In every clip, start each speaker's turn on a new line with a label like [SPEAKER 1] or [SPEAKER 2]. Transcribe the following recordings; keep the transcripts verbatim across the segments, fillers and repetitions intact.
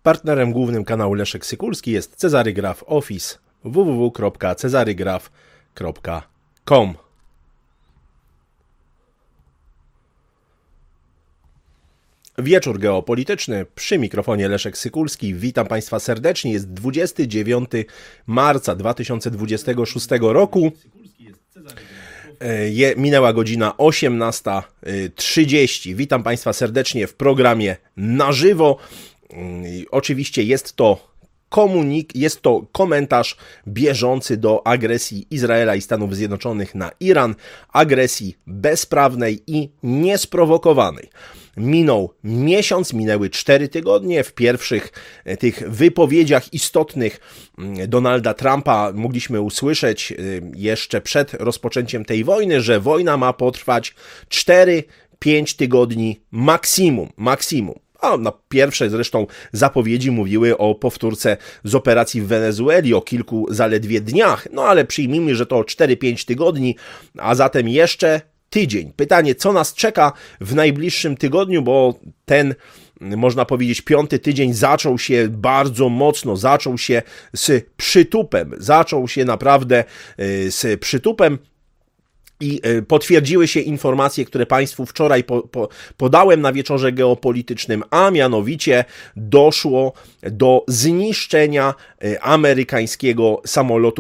[SPEAKER 1] Partnerem głównym kanału Leszek Sykulski jest Cezary Graf Office w w w kropka cezary graf kropka com. Wieczór geopolityczny, przy mikrofonie Leszek Sykulski. Witam Państwa serdecznie. Jest dwudziestego dziewiątego marca dwa tysiące dwudziestego szóstego roku. Je, minęła godzina osiemnasta trzydzieści. Witam Państwa serdecznie w programie na żywo. Oczywiście jest to komunik, jest to komentarz bieżący do agresji Izraela i Stanów Zjednoczonych na Iran, agresji bezprawnej i niesprowokowanej. Minął miesiąc, minęły cztery tygodnie. W pierwszych tych wypowiedziach istotnych Donalda Trumpa mogliśmy usłyszeć jeszcze przed rozpoczęciem tej wojny, że wojna ma potrwać cztery pięć tygodni maksimum, maksimum. A na pierwsze zresztą zapowiedzi mówiły o powtórce z operacji w Wenezueli, o kilku zaledwie dniach, no ale przyjmijmy, że to cztery pięć tygodni, a zatem jeszcze tydzień. Pytanie, co nas czeka w najbliższym tygodniu, bo ten, można powiedzieć, piąty tydzień zaczął się bardzo mocno, zaczął się z przytupem, zaczął się naprawdę z przytupem. I potwierdziły się informacje, które Państwu wczoraj po, po, podałem na wieczorze geopolitycznym, a mianowicie doszło do zniszczenia amerykańskiego samolotu,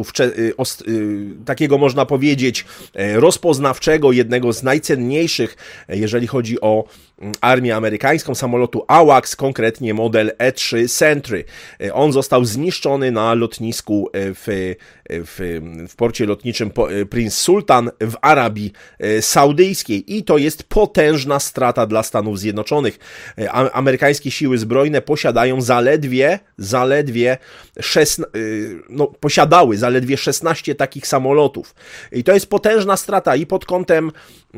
[SPEAKER 1] takiego można powiedzieć rozpoznawczego, jednego z najcenniejszych, jeżeli chodzi o armię amerykańską, samolotu AWACS, konkretnie model E trzy Sentry. On został zniszczony na lotnisku w, w, w porcie lotniczym Prince Sultan w Arabii Saudyjskiej i to jest potężna strata dla Stanów Zjednoczonych. Amerykańskie siły zbrojne posiadają zaledwie, zaledwie szesna, no, posiadały zaledwie szesnaście takich samolotów. I to jest potężna strata i pod kątem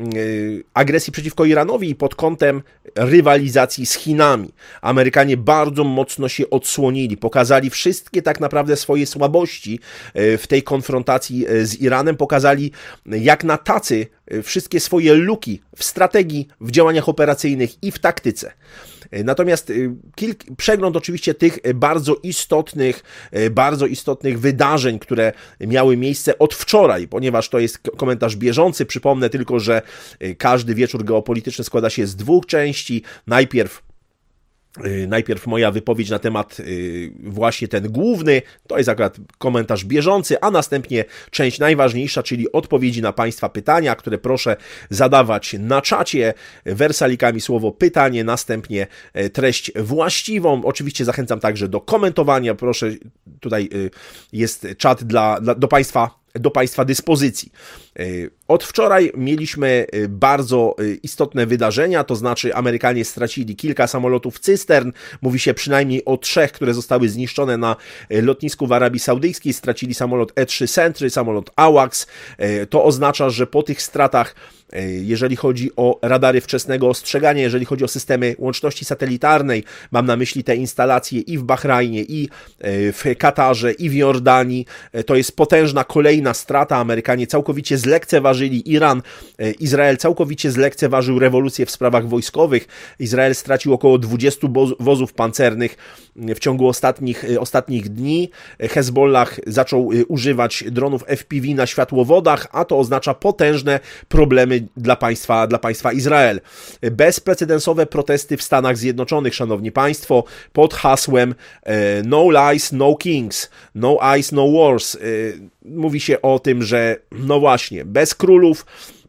[SPEAKER 1] agresji przeciwko Iranowi i pod kątem rywalizacji z Chinami. Amerykanie bardzo mocno się odsłonili, pokazali wszystkie tak naprawdę swoje słabości w tej konfrontacji z Iranem, pokazali jak na tacy wszystkie swoje luki w strategii, w działaniach operacyjnych i w taktyce. Natomiast kilk, przegląd oczywiście tych bardzo istotnych, bardzo istotnych wydarzeń, które miały miejsce od wczoraj, ponieważ to jest komentarz bieżący. Przypomnę tylko, że każdy wieczór geopolityczny składa się z dwóch części. Najpierw Najpierw moja wypowiedź na temat właśnie ten główny, to jest akurat komentarz bieżący, a następnie część najważniejsza, czyli odpowiedzi na Państwa pytania, które proszę zadawać na czacie, wersalikami słowo pytanie, następnie treść właściwą. Oczywiście zachęcam także do komentowania, proszę, tutaj jest czat dla, dla, do Państwa do Państwa dyspozycji. Od wczoraj mieliśmy bardzo istotne wydarzenia, to znaczy Amerykanie stracili kilka samolotów cystern, mówi się przynajmniej o trzech, które zostały zniszczone na lotnisku w Arabii Saudyjskiej, stracili samolot E trzy Sentry, samolot AWACS, to oznacza, że po tych stratach, jeżeli chodzi o radary wczesnego ostrzegania, jeżeli chodzi o systemy łączności satelitarnej, mam na myśli te instalacje i w Bahrajnie, i w Katarze, i w Jordanii, to jest potężna kolejna strata. Amerykanie całkowicie zlekceważyli Iran, Izrael całkowicie zlekceważył rewolucję w sprawach wojskowych, Izrael stracił około dwudziestu wozów pancernych w ciągu ostatnich, ostatnich dni, Hezbollah zaczął używać dronów F P V na światłowodach, a to oznacza potężne problemy dla państwa, dla państwa Izrael. Bezprecedensowe protesty w Stanach Zjednoczonych, szanowni państwo, pod hasłem No Lies, No Kings, No Ice, No Wars. Mówi się o tym, że no właśnie, bez królów.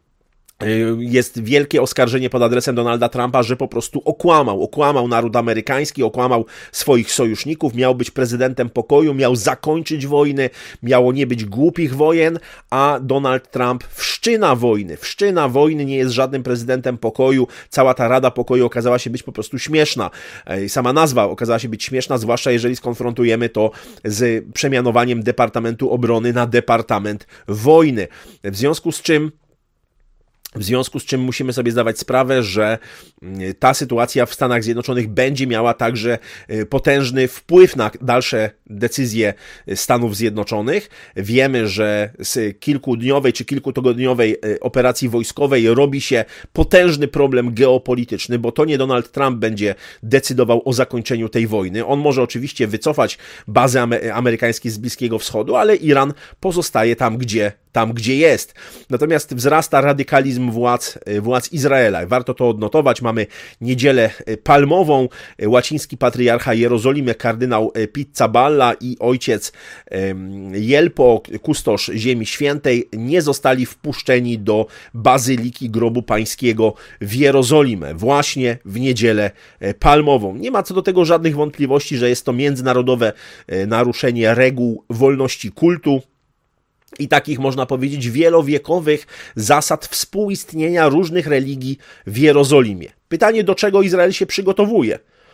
[SPEAKER 1] Jest wielkie oskarżenie pod adresem Donalda Trumpa, że po prostu okłamał, okłamał naród amerykański, okłamał swoich sojuszników, miał być prezydentem pokoju, miał zakończyć wojny, miało nie być głupich wojen, a Donald Trump wszczyna wojny, wszczyna wojny, nie jest żadnym prezydentem pokoju, cała ta Rada Pokoju okazała się być po prostu śmieszna, sama nazwa okazała się być śmieszna, zwłaszcza jeżeli skonfrontujemy to z przemianowaniem Departamentu Obrony na Departament Wojny, w związku z czym W związku z czym musimy sobie zdawać sprawę, że ta sytuacja w Stanach Zjednoczonych będzie miała także potężny wpływ na dalsze decyzje Stanów Zjednoczonych. Wiemy, że z kilkudniowej czy kilkutygodniowej operacji wojskowej robi się potężny problem geopolityczny, bo to nie Donald Trump będzie decydował o zakończeniu tej wojny. On może oczywiście wycofać bazy amerykańskie z Bliskiego Wschodu, ale Iran pozostaje tam, gdzie tam, gdzie jest. Natomiast wzrasta radykalizm władz, władz Izraela. Warto to odnotować. Mamy niedzielę palmową. Łaciński patriarcha Jerozolimy, kardynał Pizzaballa i ojciec Jelpo, kustosz Ziemi Świętej, nie zostali wpuszczeni do Bazyliki Grobu Pańskiego w Jerozolimę właśnie w niedzielę palmową. Nie ma co do tego żadnych wątpliwości, że jest to międzynarodowe naruszenie reguł wolności kultu i takich, można powiedzieć, wielowiekowych zasad współistnienia różnych religii w Jerozolimie. Pytanie, do czego Izrael się przygotowuje?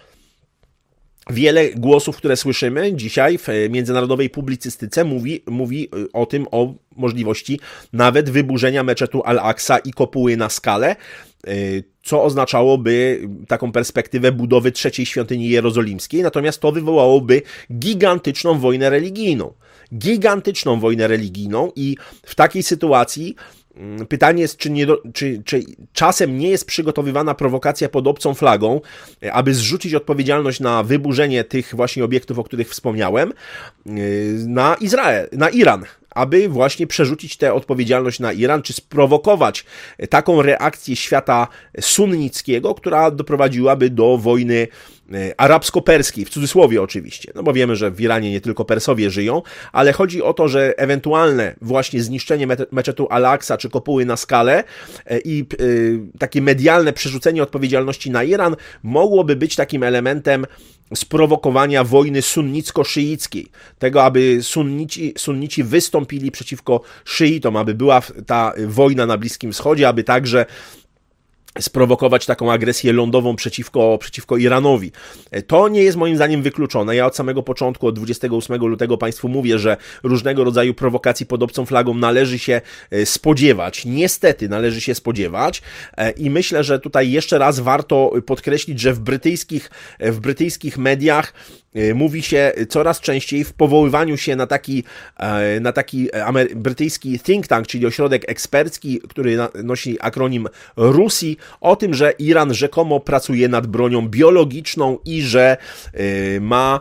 [SPEAKER 1] Wiele głosów, które słyszymy dzisiaj w międzynarodowej publicystyce mówi, mówi o tym, o możliwości nawet wyburzenia meczetu Al-Aqsa i kopuły na skalę, co oznaczałoby taką perspektywę budowy trzeciej świątyni jerozolimskiej, natomiast to wywołałoby gigantyczną wojnę religijną. Gigantyczną wojnę religijną i w takiej sytuacji pytanie jest, czy, nie do, czy, czy czasem nie jest przygotowywana prowokacja pod obcą flagą, aby zrzucić odpowiedzialność na wyburzenie tych właśnie obiektów, o których wspomniałem, na Izrael, na Iran, aby właśnie przerzucić tę odpowiedzialność na Iran, czy sprowokować taką reakcję świata sunnickiego, która doprowadziłaby do wojny arabsko-perskiej, w cudzysłowie oczywiście, no bo wiemy, że w Iranie nie tylko Persowie żyją, ale chodzi o to, że ewentualne właśnie zniszczenie meczetu Al-Aqsa czy kopuły na skalę i takie medialne przerzucenie odpowiedzialności na Iran mogłoby być takim elementem sprowokowania wojny sunnicko-szyickiej, tego, aby sunnici, sunnici wystąpili przeciwko szyitom, aby była ta wojna na Bliskim Wschodzie, aby także sprowokować taką agresję lądową przeciwko, przeciwko Iranowi. To nie jest moim zdaniem wykluczone. Ja od samego początku, od dwudziestego ósmego lutego Państwu mówię, że różnego rodzaju prowokacji pod obcą flagą należy się spodziewać. Niestety należy się spodziewać i myślę, że tutaj jeszcze raz warto podkreślić, że w brytyjskich, w brytyjskich mediach mówi się coraz częściej w powoływaniu się na taki, na taki brytyjski think tank, czyli ośrodek ekspercki, który nosi akronim RUSI, o tym, że Iran rzekomo pracuje nad bronią biologiczną i że ma,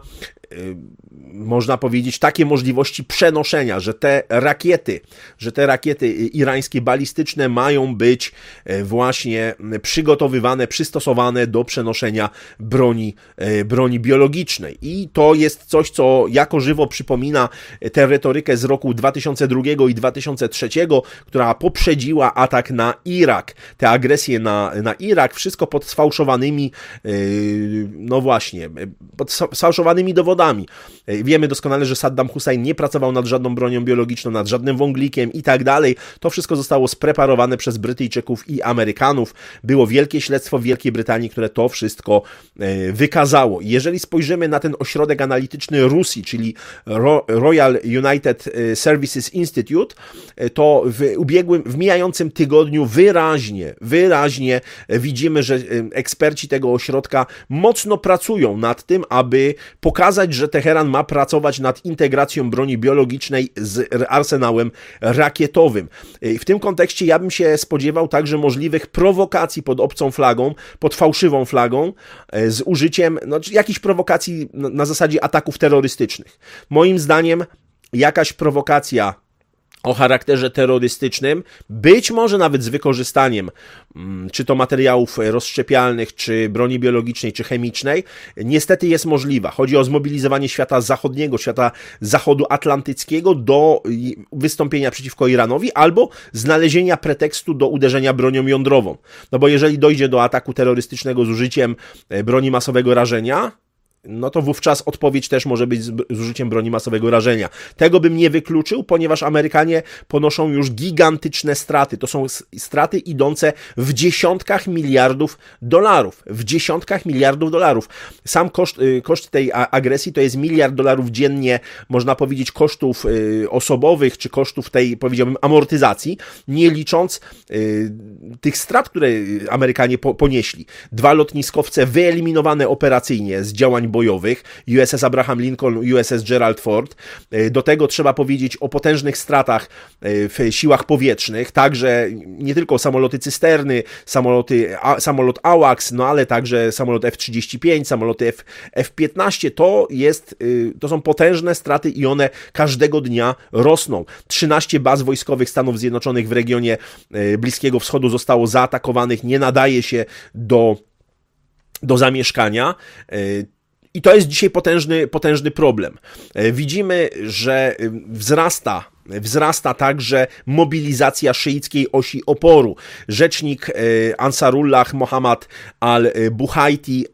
[SPEAKER 1] można powiedzieć, takie możliwości przenoszenia, że te rakiety, że te rakiety irańskie balistyczne mają być właśnie przygotowywane, przystosowane do przenoszenia broni, broni biologicznej. I to jest coś, co jako żywo przypomina tę retorykę z roku dwa tysiące drugiego i dwa tysiące trzeciego, która poprzedziła atak na Irak, tę agresję na, na Irak, wszystko pod sfałszowanymi, no właśnie, pod sfałszowanymi dowodami. Wiemy doskonale, że Saddam Hussein nie pracował nad żadną bronią biologiczną, nad żadnym wąglikiem i tak dalej. To wszystko zostało spreparowane przez Brytyjczyków i Amerykanów. Było wielkie śledztwo w Wielkiej Brytanii, które to wszystko wykazało. Jeżeli spojrzymy na ten ośrodek analityczny RUSI, czyli Royal United Services Institute, to w ubiegłym, w mijającym tygodniu wyraźnie, wyraźnie widzimy, że eksperci tego ośrodka mocno pracują nad tym, aby pokazać, że Teheran ma pracować nad integracją broni biologicznej z arsenałem rakietowym. W tym kontekście ja bym się spodziewał także możliwych prowokacji pod obcą flagą, pod fałszywą flagą, z użyciem no, jakichś prowokacji na zasadzie ataków terrorystycznych. Moim zdaniem jakaś prowokacja o charakterze terrorystycznym, być może nawet z wykorzystaniem czy to materiałów rozszczepialnych, czy broni biologicznej, czy chemicznej, niestety jest możliwa. Chodzi o zmobilizowanie świata zachodniego, świata zachodu atlantyckiego do wystąpienia przeciwko Iranowi albo znalezienia pretekstu do uderzenia bronią jądrową. No bo jeżeli dojdzie do ataku terrorystycznego z użyciem broni masowego rażenia, no to wówczas odpowiedź też może być z, z użyciem broni masowego rażenia. Tego bym nie wykluczył, ponieważ Amerykanie ponoszą już gigantyczne straty. To są straty idące w dziesiątkach miliardów dolarów. W dziesiątkach miliardów dolarów. Sam koszt, koszt tej agresji to jest miliard dolarów dziennie, można powiedzieć, kosztów osobowych, czy kosztów tej, powiedziałbym, amortyzacji, nie licząc tych strat, które Amerykanie po, ponieśli. Dwa lotniskowce wyeliminowane operacyjnie z działań bojowych, U S S Abraham Lincoln, U S S Gerald Ford. Do tego trzeba powiedzieć o potężnych stratach w siłach powietrznych, także nie tylko samoloty cysterny, samoloty, a, samolot AWACS, no ale także samolot F trzydzieści pięć, samoloty F, F piętnaście, to jest, to są potężne straty i one każdego dnia rosną. trzynaście baz wojskowych Stanów Zjednoczonych w regionie Bliskiego Wschodu zostało zaatakowanych, nie nadaje się do, do zamieszkania. I to jest dzisiaj potężny, potężny problem. Widzimy, że wzrasta Wzrasta także mobilizacja szyickiej osi oporu. Rzecznik Ansarullah Mohammad al-Buhaiti,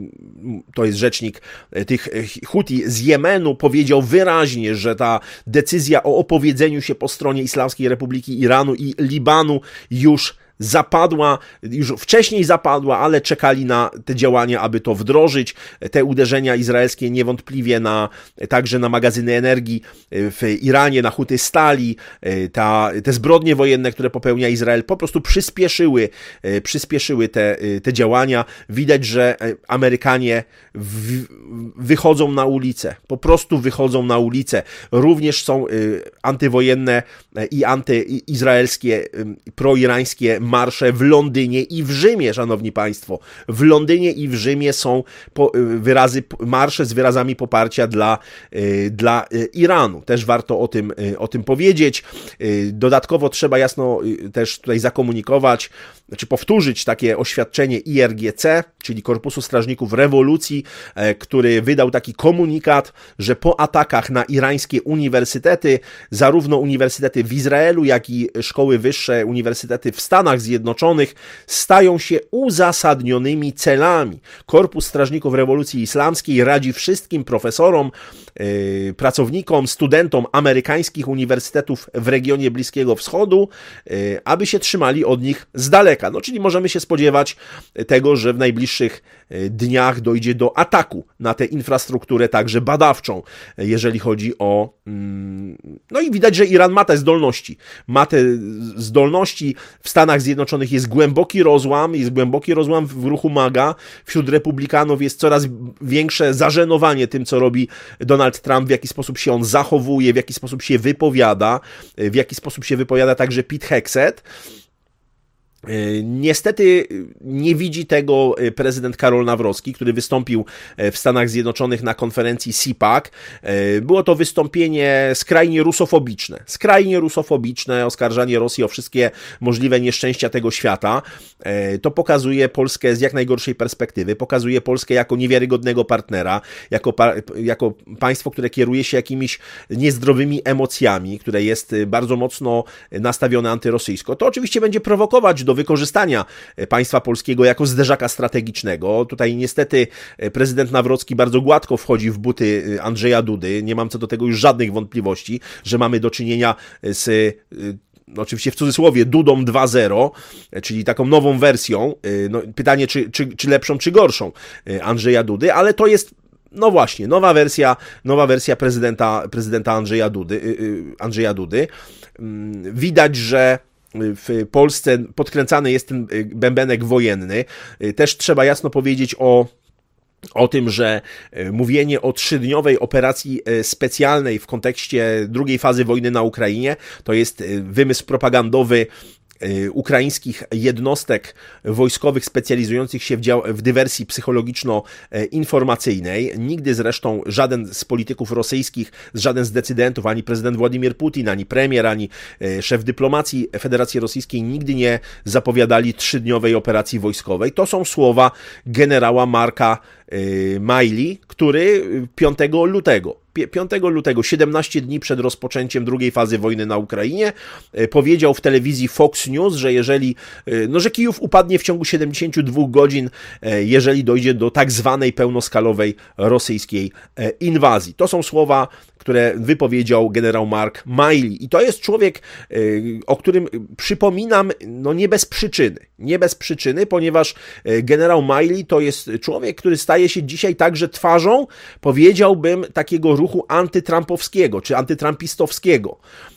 [SPEAKER 1] to jest rzecznik tych Huti z Jemenu, powiedział wyraźnie, że ta decyzja o opowiedzeniu się po stronie Islamskiej Republiki Iranu i Libanu już zapadła, już wcześniej zapadła, ale czekali na te działania, aby to wdrożyć. Te uderzenia izraelskie niewątpliwie na, także na magazyny energii w Iranie, na huty stali, ta, te zbrodnie wojenne, które popełnia Izrael, po prostu przyspieszyły, przyspieszyły te, te działania. Widać, że Amerykanie w, wychodzą na ulicę, po prostu wychodzą na ulicę. Również są antywojenne i antyizraelskie, proirańskie marsze w Londynie i w Rzymie, szanowni państwo. W Londynie i w Rzymie są wyrazy, marsze z wyrazami poparcia dla, dla Iranu. Też warto o tym, o tym powiedzieć. Dodatkowo trzeba jasno też tutaj zakomunikować, czy powtórzyć takie oświadczenie I R G C, czyli Korpusu Strażników Rewolucji, który wydał taki komunikat, że po atakach na irańskie uniwersytety, zarówno uniwersytety w Izraelu, jak i szkoły wyższe, uniwersytety w Stanach Zjednoczonych stają się uzasadnionymi celami. Korpus Strażników Rewolucji Islamskiej radzi wszystkim profesorom, yy, pracownikom, studentom amerykańskich uniwersytetów w regionie Bliskiego Wschodu, yy, aby się trzymali od nich z daleka. No, czyli możemy się spodziewać tego, że w najbliższych dniach dojdzie do ataku na tę infrastrukturę także badawczą, jeżeli chodzi o... No i widać, że Iran ma te zdolności. Ma te zdolności. W Stanach Zjednoczonych jest głęboki rozłam, jest głęboki rozłam w ruchu MAGA. Wśród republikanów jest coraz większe zażenowanie tym, co robi Donald Trump, w jaki sposób się on zachowuje, w jaki sposób się wypowiada, w jaki sposób się wypowiada także Pete Hegseth. Niestety nie widzi tego prezydent Karol Nawrocki, który wystąpił w Stanach Zjednoczonych na konferencji C PAC. Było to wystąpienie skrajnie rusofobiczne, skrajnie rusofobiczne, oskarżanie Rosji o wszystkie możliwe nieszczęścia tego świata. To pokazuje Polskę z jak najgorszej perspektywy, pokazuje Polskę jako niewiarygodnego partnera, jako, jako państwo, które kieruje się jakimiś niezdrowymi emocjami, które jest bardzo mocno nastawione antyrosyjsko. To oczywiście będzie prowokować do do wykorzystania państwa polskiego jako zderzaka strategicznego. Tutaj niestety prezydent Nawrocki bardzo gładko wchodzi w buty Andrzeja Dudy. Nie mam co do tego już żadnych wątpliwości, że mamy do czynienia z... oczywiście w cudzysłowie, Dudą dwa zero, czyli taką nową wersją. No, pytanie, czy, czy, czy lepszą, czy gorszą Andrzeja Dudy, ale to jest, no właśnie, nowa wersja, nowa wersja prezydenta, prezydenta Andrzeja Dudy, Andrzeja Dudy. Widać, że w Polsce podkręcany jest ten bębenek wojenny. Też trzeba jasno powiedzieć o O tym, że mówienie o trzydniowej operacji specjalnej w kontekście drugiej fazy wojny na Ukrainie to jest wymysł propagandowy ukraińskich jednostek wojskowych specjalizujących się w, dział- w dywersji psychologiczno-informacyjnej. Nigdy zresztą żaden z polityków rosyjskich, żaden z decydentów, ani prezydent Władimir Putin, ani premier, ani szef dyplomacji Federacji Rosyjskiej nigdy nie zapowiadali trzydniowej operacji wojskowej. To są słowa generała Marka Miley, który piątego lutego piątego lutego, siedemnaście dni przed rozpoczęciem drugiej fazy wojny na Ukrainie, powiedział w telewizji Fox News, że jeżeli, no, że Kijów upadnie w ciągu siedemdziesięciu dwóch godzin, jeżeli dojdzie do tak zwanej pełnoskalowej rosyjskiej inwazji. To są słowa, które wypowiedział generał Mark Milley. I to jest człowiek, o którym przypominam, no nie bez przyczyny. Nie bez przyczyny, ponieważ generał Milley to jest człowiek, który staje się dzisiaj także twarzą, powiedziałbym, takiego ruchu antytrampowskiego, czy antytrampistowskiego.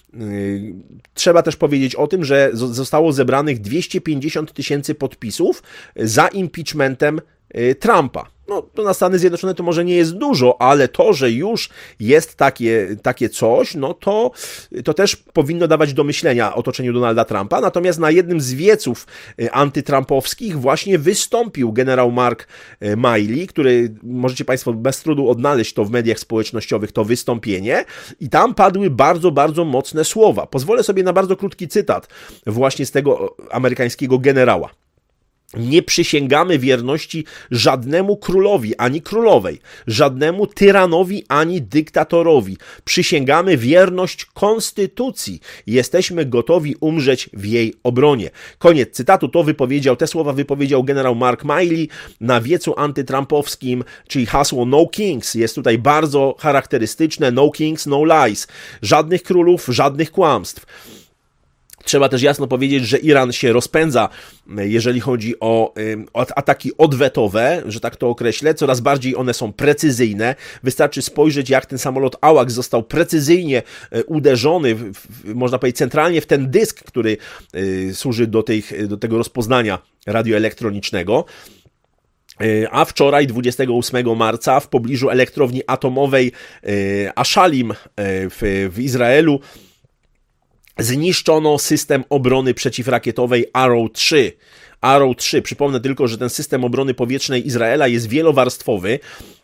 [SPEAKER 1] Trzeba też powiedzieć o tym, że zostało zebranych dwieście pięćdziesiąt tysięcy podpisów za impeachmentem Trumpa. No, to na Stany Zjednoczone to może nie jest dużo, ale to, że już jest takie, takie coś, no to, to też powinno dawać do myślenia otoczeniu Donalda Trumpa. Natomiast na jednym z wieców antytrumpowskich właśnie wystąpił generał Mark Milley, który możecie Państwo bez trudu odnaleźć to w mediach społecznościowych, to wystąpienie, i tam padły bardzo, bardzo mocne słowa. Pozwolę sobie na bardzo krótki cytat właśnie z tego amerykańskiego generała. Nie przysięgamy wierności żadnemu królowi ani królowej, żadnemu tyranowi ani dyktatorowi. Przysięgamy wierność konstytucji. Jesteśmy gotowi umrzeć w jej obronie. Koniec cytatu. To wypowiedział, te słowa wypowiedział generał Mark Milley na wiecu antytrumpowskim, czyli hasło No Kings jest tutaj bardzo charakterystyczne. No Kings, no lies. Żadnych królów, żadnych kłamstw. Trzeba też jasno powiedzieć, że Iran się rozpędza, jeżeli chodzi o, o ataki odwetowe, że tak to określę. Coraz bardziej one są precyzyjne. Wystarczy spojrzeć, jak ten samolot AWACS został precyzyjnie uderzony, w, w, można powiedzieć centralnie w ten dysk, który y, służy do, tych, do tego rozpoznania radioelektronicznego. A wczoraj, dwudziestego ósmego marca, w pobliżu elektrowni atomowej y, Ashalim y, w, w Izraelu zniszczono system obrony przeciwrakietowej Arrow trzy. Arrow trzy. Przypomnę tylko, że ten system obrony powietrznej Izraela jest wielowarstwowy.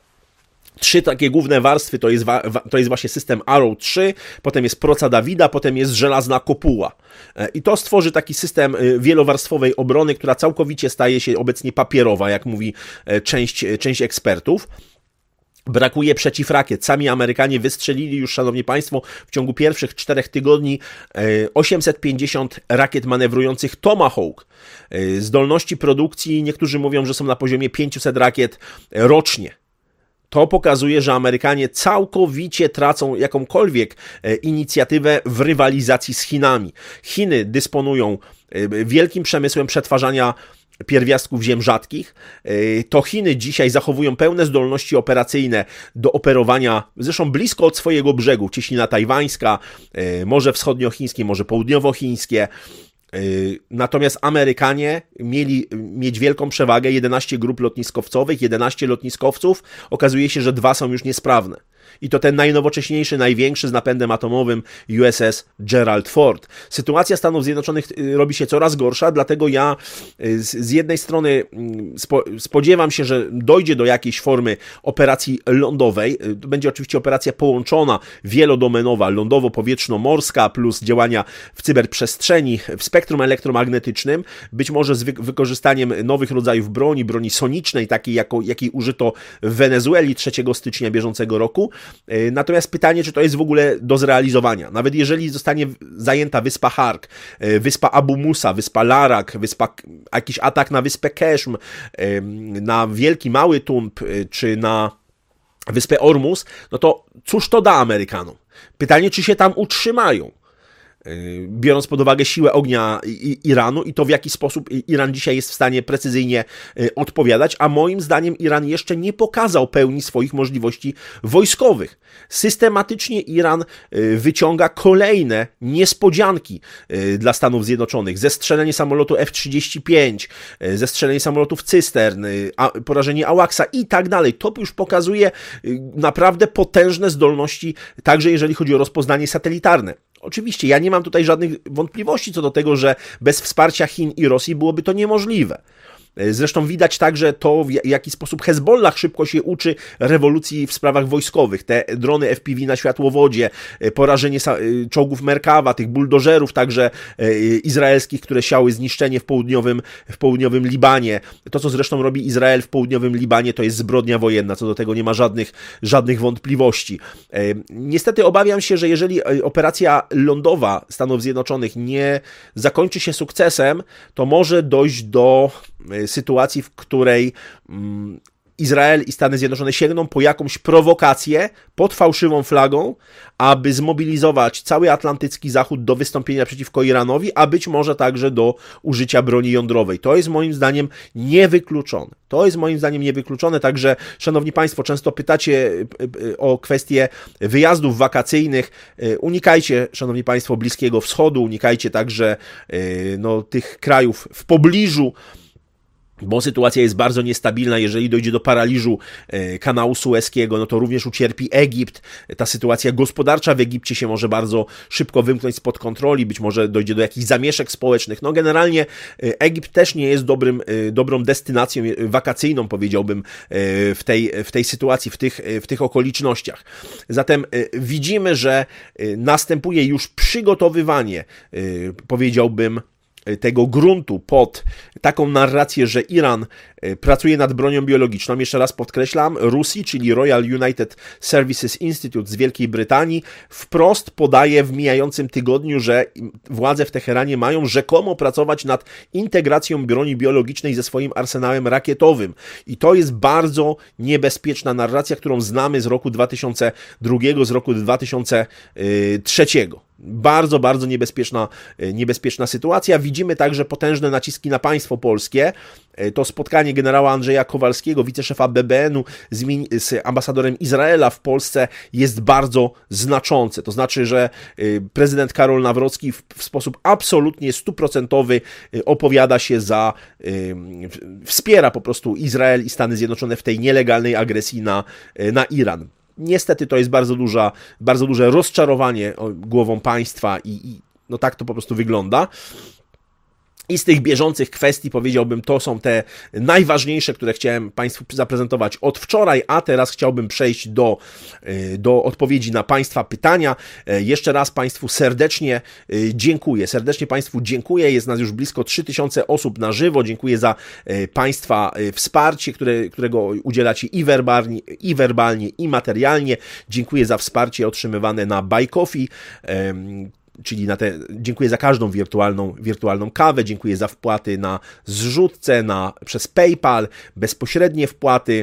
[SPEAKER 1] Trzy takie główne warstwy to jest, to jest właśnie system Arrow trzy, potem jest proca Dawida, potem jest żelazna kopuła. I to stworzy taki system wielowarstwowej obrony, która całkowicie staje się obecnie papierowa, jak mówi część, część ekspertów. Brakuje przeciwrakiet. Sami Amerykanie wystrzelili już, szanowni państwo, w ciągu pierwszych czterech tygodni osiemset pięćdziesiąt rakiet manewrujących Tomahawk. Zdolności produkcji, niektórzy mówią, że są na poziomie pięćset rakiet rocznie. To pokazuje, że Amerykanie całkowicie tracą jakąkolwiek inicjatywę w rywalizacji z Chinami. Chiny dysponują wielkim przemysłem przetwarzania pierwiastków ziem rzadkich. To Chiny dzisiaj zachowują pełne zdolności operacyjne do operowania, zresztą blisko od swojego brzegu, cieśnina tajwańska, Morze Wschodniochińskie, Morze Południowochińskie. Natomiast Amerykanie mieli mieć wielką przewagę, jedenaście grup lotniskowcowych, jedenaście lotniskowców. Okazuje się, że dwa są już niesprawne. I to ten najnowocześniejszy, największy z napędem atomowym U S S Gerald Ford. Sytuacja Stanów Zjednoczonych robi się coraz gorsza, dlatego ja z, z jednej strony spo, spodziewam się, że dojdzie do jakiejś formy operacji lądowej. To będzie oczywiście operacja połączona, wielodomenowa, lądowo-powietrzno-morska plus działania w cyberprzestrzeni, w spektrum elektromagnetycznym, być może z wy, wykorzystaniem nowych rodzajów broni, broni sonicznej, takiej jako, jakiej użyto w Wenezueli trzeciego stycznia bieżącego roku. Natomiast pytanie, czy to jest w ogóle do zrealizowania. Nawet jeżeli zostanie zajęta wyspa Hark, wyspa Abu Musa, wyspa Larak, wyspa, jakiś atak na wyspę Keszm, na Wielki Mały Tunb, czy na wyspę Ormus, no to cóż to da Amerykanom? Pytanie, czy się tam utrzymają? Biorąc pod uwagę siłę ognia Iranu i to, w jaki sposób Iran dzisiaj jest w stanie precyzyjnie odpowiadać, a moim zdaniem Iran jeszcze nie pokazał pełni swoich możliwości wojskowych. Systematycznie Iran wyciąga kolejne niespodzianki dla Stanów Zjednoczonych. Zestrzelenie samolotu F trzydzieści pięć, zestrzelenie samolotów Cystern, porażenie AWACS-a i tak dalej. To już pokazuje naprawdę potężne zdolności, także jeżeli chodzi o rozpoznanie satelitarne. Oczywiście, ja nie mam tutaj żadnych wątpliwości co do tego, że bez wsparcia Chin i Rosji byłoby to niemożliwe. Zresztą widać także to, w jaki sposób Hezbollah szybko się uczy rewolucji w sprawach wojskowych. Te drony F P V na światłowodzie, porażenie czołgów Merkawa, tych buldożerów także izraelskich, które siały zniszczenie w południowym, w południowym Libanie. To, co zresztą robi Izrael w południowym Libanie, to jest zbrodnia wojenna. Co do tego nie ma żadnych, żadnych wątpliwości. Niestety obawiam się, że jeżeli operacja lądowa Stanów Zjednoczonych nie zakończy się sukcesem, to może dojść do sytuacji, w której Izrael i Stany Zjednoczone sięgną po jakąś prowokację pod fałszywą flagą, aby zmobilizować cały atlantycki Zachód do wystąpienia przeciwko Iranowi, a być może także do użycia broni jądrowej. To jest moim zdaniem niewykluczone. To jest moim zdaniem niewykluczone, także szanowni Państwo, często pytacie o kwestie wyjazdów wakacyjnych. Unikajcie, szanowni Państwo, Bliskiego Wschodu, unikajcie także no, tych krajów w pobliżu, bo sytuacja jest bardzo niestabilna. Jeżeli dojdzie do paraliżu kanału Sueskiego, no to również ucierpi Egipt. Ta sytuacja gospodarcza w Egipcie się może bardzo szybko wymknąć spod kontroli, być może dojdzie do jakichś zamieszek społecznych. No generalnie Egipt też nie jest dobrym, dobrą destynacją wakacyjną, powiedziałbym, w tej, w tej sytuacji, w tych, w tych okolicznościach. Zatem widzimy, że następuje już przygotowywanie, powiedziałbym, tego gruntu pod taką narrację, że Iran pracuje nad bronią biologiczną. Jeszcze raz podkreślam, R U S I, czyli Royal United Services Institute z Wielkiej Brytanii, wprost podaje w mijającym tygodniu, że władze w Teheranie mają rzekomo pracować nad integracją broni biologicznej ze swoim arsenałem rakietowym. I to jest bardzo niebezpieczna narracja, którą znamy z roku dwa tysiące drugiego, z roku dwa tysiące trzeciego. Bardzo, bardzo niebezpieczna, niebezpieczna sytuacja. Widzimy także potężne naciski na państwo polskie. To spotkanie generała Andrzeja Kowalskiego, wiceszefa B B N u z, z ambasadorem Izraela w Polsce jest bardzo znaczące. To znaczy, że prezydent Karol Nawrocki w, w sposób absolutnie stuprocentowy opowiada się za, wspiera po prostu Izrael i Stany Zjednoczone w tej nielegalnej agresji na, na Iran. Niestety to jest bardzo duża, bardzo duże rozczarowanie głową państwa i, i no tak to po prostu wygląda. I z tych bieżących kwestii, powiedziałbym, to są te najważniejsze, które chciałem Państwu zaprezentować od wczoraj, a teraz chciałbym przejść do, do odpowiedzi na Państwa pytania. Jeszcze raz Państwu serdecznie dziękuję. Serdecznie Państwu dziękuję. Jest nas już blisko trzy tysiące osób na żywo. Dziękuję za Państwa wsparcie, które, którego udzielacie i werbalnie, i werbalnie, i materialnie. Dziękuję za wsparcie otrzymywane na Buy Coffee. Czyli na te, dziękuję za każdą wirtualną, wirtualną kawę, dziękuję za wpłaty na zrzutce, na, przez PayPal, bezpośrednie wpłaty.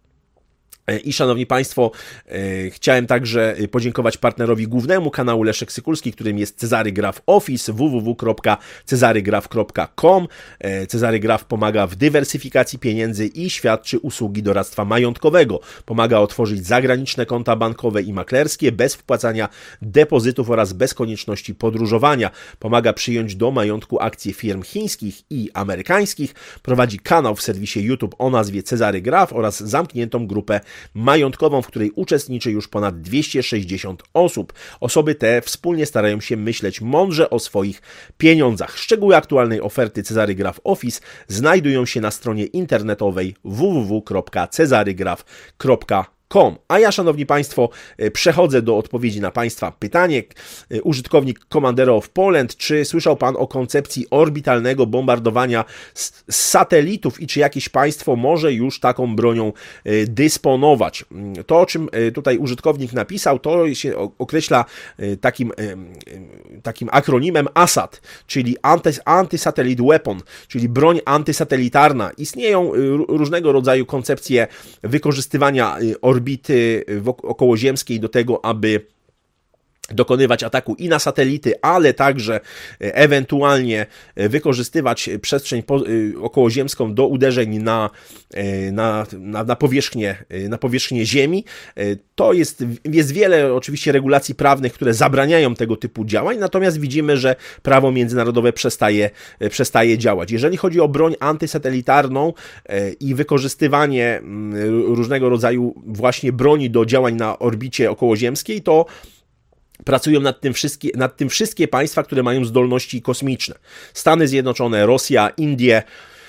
[SPEAKER 1] I szanowni Państwo, chciałem także podziękować partnerowi głównemu kanału Leszek Sykulski, którym jest Cezary Graf Office, w w w kropka cezary graf kropka com. Cezary Graf pomaga w dywersyfikacji pieniędzy i świadczy usługi doradztwa majątkowego. Pomaga otworzyć zagraniczne konta bankowe i maklerskie bez wpłacania depozytów oraz bez konieczności podróżowania. Pomaga przyjąć do majątku akcje firm chińskich i amerykańskich. Prowadzi kanał w serwisie YouTube o nazwie Cezary Graf oraz zamkniętą grupę majątkową, w której uczestniczy już ponad dwieście sześćdziesiąt osób. Osoby te wspólnie starają się myśleć mądrze o swoich pieniądzach. Szczegóły aktualnej oferty Cezary Graf Office znajdują się na stronie internetowej w w w kropka cezary graf kropka com. A ja, szanowni Państwo, przechodzę do odpowiedzi na Państwa pytanie. Użytkownik Commandero of Poland, czy słyszał Pan o koncepcji orbitalnego bombardowania z satelitów i czy jakieś państwo może już taką bronią dysponować? To, o czym tutaj użytkownik napisał, to się określa takim, takim akronimem A S A T, czyli Anti-Satellite Weapon, czyli broń antysatelitarna. Istnieją różnego rodzaju koncepcje wykorzystywania orbity okołoziemskiej do tego, aby dokonywać ataku i na satelity, ale także ewentualnie wykorzystywać przestrzeń okołoziemską do uderzeń na, na, na, na, powierzchnię, na powierzchnię Ziemi. To jest, jest wiele oczywiście regulacji prawnych, które zabraniają tego typu działań, natomiast widzimy, że prawo międzynarodowe przestaje, przestaje działać. Jeżeli chodzi o broń antysatelitarną i wykorzystywanie różnego rodzaju właśnie broni do działań na orbicie okołoziemskiej, to pracują nad tym, wszystkie, nad tym wszystkie państwa, które mają zdolności kosmiczne. Stany Zjednoczone, Rosja, Indie,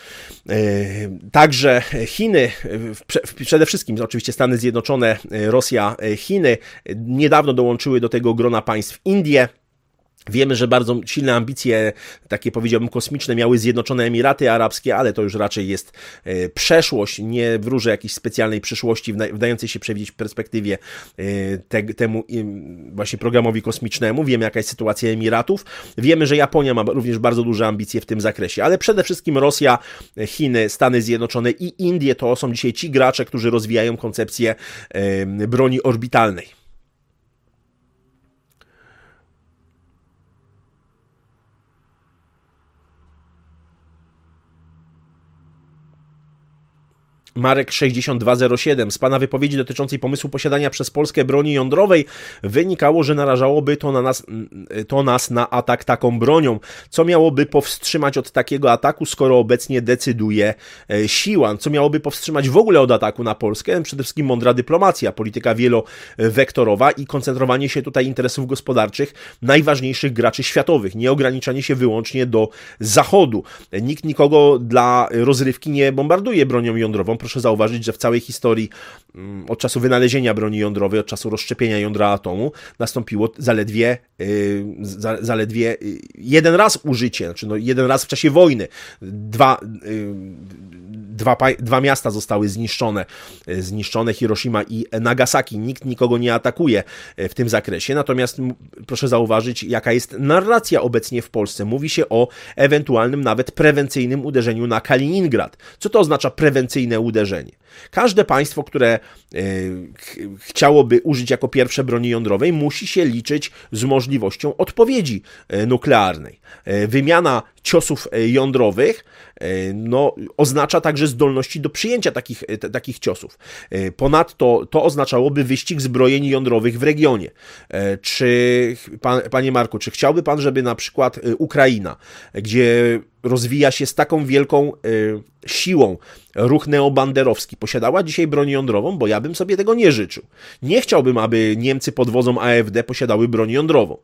[SPEAKER 1] Także Chiny, przede wszystkim oczywiście Stany Zjednoczone, Rosja, Chiny niedawno dołączyły do tego grona państw Indie. Wiemy, że bardzo silne ambicje, takie powiedziałbym kosmiczne, miały Zjednoczone Emiraty Arabskie, ale to już raczej jest przeszłość, nie wróżę jakiejś specjalnej przyszłości wdającej się przewidzieć w perspektywie te, temu właśnie programowi kosmicznemu. Wiemy, jaka jest sytuacja Emiratów. Wiemy, że Japonia ma również bardzo duże ambicje w tym zakresie, ale przede wszystkim Rosja, Chiny, Stany Zjednoczone i Indie to są dzisiaj ci gracze, którzy rozwijają koncepcję broni orbitalnej. Marek sześćdziesiąt dwa zero siedem. Z pana wypowiedzi dotyczącej pomysłu posiadania przez Polskę broni jądrowej wynikało, że narażałoby to, na nas, to nas na atak taką bronią. Co miałoby powstrzymać od takiego ataku, skoro obecnie decyduje siła? Co miałoby powstrzymać w ogóle od ataku na Polskę? Przede wszystkim mądra dyplomacja, polityka wielowektorowa i koncentrowanie się tutaj interesów gospodarczych najważniejszych graczy światowych. Nie ograniczanie się wyłącznie do Zachodu. Nikt nikogo dla rozrywki nie bombarduje bronią jądrową. Proszę zauważyć, że w całej historii od czasu wynalezienia broni jądrowej, od czasu rozszczepienia jądra atomu nastąpiło zaledwie, yy, za, zaledwie jeden raz użycie, znaczy no jeden raz w czasie wojny. Dwa, yy, dwa, dwa miasta zostały zniszczone, yy, zniszczone Hiroshima i Nagasaki. Nikt nikogo nie atakuje w tym zakresie. Natomiast proszę zauważyć, jaka jest narracja obecnie w Polsce. Mówi się o ewentualnym nawet prewencyjnym uderzeniu na Kaliningrad. Co to oznacza prewencyjne uderzenie? uderzenie. Każde państwo, które y, ch chciałoby użyć jako pierwsze broni jądrowej, musi się liczyć z możliwością odpowiedzi y, nuklearnej. Y, wymiana ciosów y, jądrowych y, no, oznacza także zdolności do przyjęcia takich, y, t, takich ciosów. Y, ponadto to oznaczałoby wyścig zbrojeń jądrowych w regionie. Y, czy, pan, panie Marku, czy chciałby pan, żeby na przykład y, Ukraina, gdzie rozwija się z taką wielką y, siłą ruch neobanderowski, posiadała dzisiaj broń jądrową? Bo ja bym sobie tego nie życzył. Nie chciałbym, aby Niemcy pod wodzą A F D posiadały broń jądrową.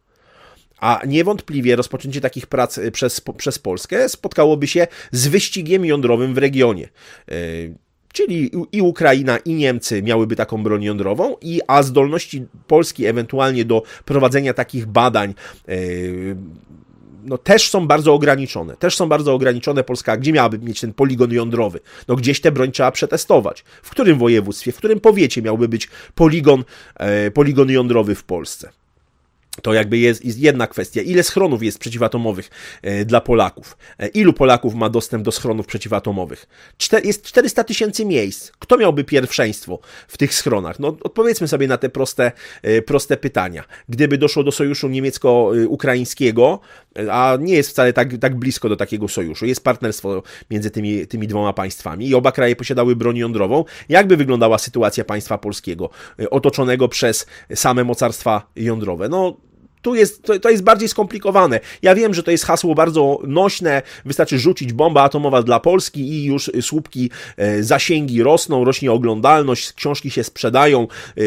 [SPEAKER 1] A niewątpliwie rozpoczęcie takich prac przez, przez Polskę spotkałoby się z wyścigiem jądrowym w regionie. Y, Czyli i Ukraina, i Niemcy miałyby taką broń jądrową, i, a zdolności Polski ewentualnie do prowadzenia takich badań y, no też są bardzo ograniczone. Też są bardzo ograniczone. Polska, gdzie miałaby mieć ten poligon jądrowy? No gdzieś tę broń trzeba przetestować. W którym województwie, w którym powiecie miałby być poligon, e, poligon jądrowy w Polsce? To jakby jest, jest jedna kwestia. Ile schronów jest przeciwatomowych e, dla Polaków? E, ilu Polaków ma dostęp do schronów przeciwatomowych? Czter, jest czterysta tysięcy miejsc. Kto miałby pierwszeństwo w tych schronach? No odpowiedzmy sobie na te proste, e, proste pytania. Gdyby doszło do sojuszu niemiecko-ukraińskiego, a nie jest wcale tak, tak blisko do takiego sojuszu, jest partnerstwo między tymi, tymi dwoma państwami i oba kraje posiadały broń jądrową, jakby wyglądała sytuacja państwa polskiego, e, otoczonego przez same mocarstwa jądrowe? No Tu jest, to, to jest bardziej skomplikowane. Ja wiem, że to jest hasło bardzo nośne, wystarczy rzucić bomba atomowa dla Polski i już słupki, e, zasięgi rosną, rośnie oglądalność, książki się sprzedają e,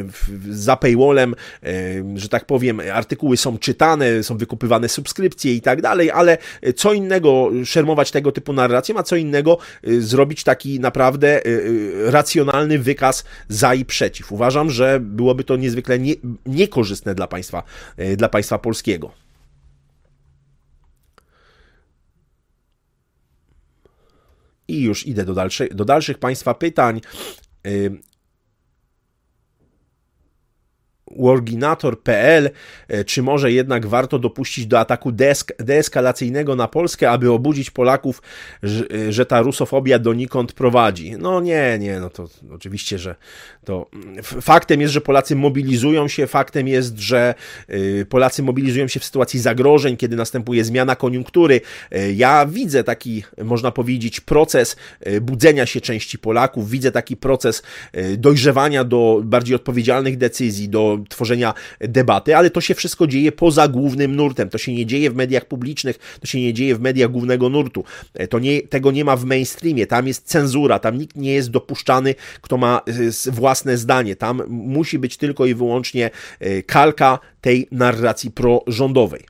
[SPEAKER 1] za paywallem, e, że tak powiem, artykuły są czytane, są wykupywane subskrypcje i tak dalej, ale co innego szermować tego typu narracją, a co innego e, zrobić taki naprawdę e, racjonalny wykaz za i przeciw. Uważam, że byłoby to niezwykle nie, niekorzystne dla państwa dla państwa polskiego. I już idę do, dalszy, do dalszych państwa pytań. Warginator kropka p l. Czy może jednak warto dopuścić do ataku deesk deeskalacyjnego na Polskę, aby obudzić Polaków, że, że ta rusofobia donikąd prowadzi? No nie, nie, no to oczywiście, że to faktem jest, że Polacy mobilizują się, faktem jest, że Polacy mobilizują się w sytuacji zagrożeń, kiedy następuje zmiana koniunktury. Ja widzę taki, można powiedzieć, proces budzenia się części Polaków, widzę taki proces dojrzewania do bardziej odpowiedzialnych decyzji, do tworzenia debaty, ale to się wszystko dzieje poza głównym nurtem. To się nie dzieje w mediach publicznych, to się nie dzieje w mediach głównego nurtu. To nie, tego nie ma w mainstreamie, tam jest cenzura, tam nikt nie jest dopuszczany, kto ma własne zdanie. Tam musi być tylko i wyłącznie kalka tej narracji prorządowej.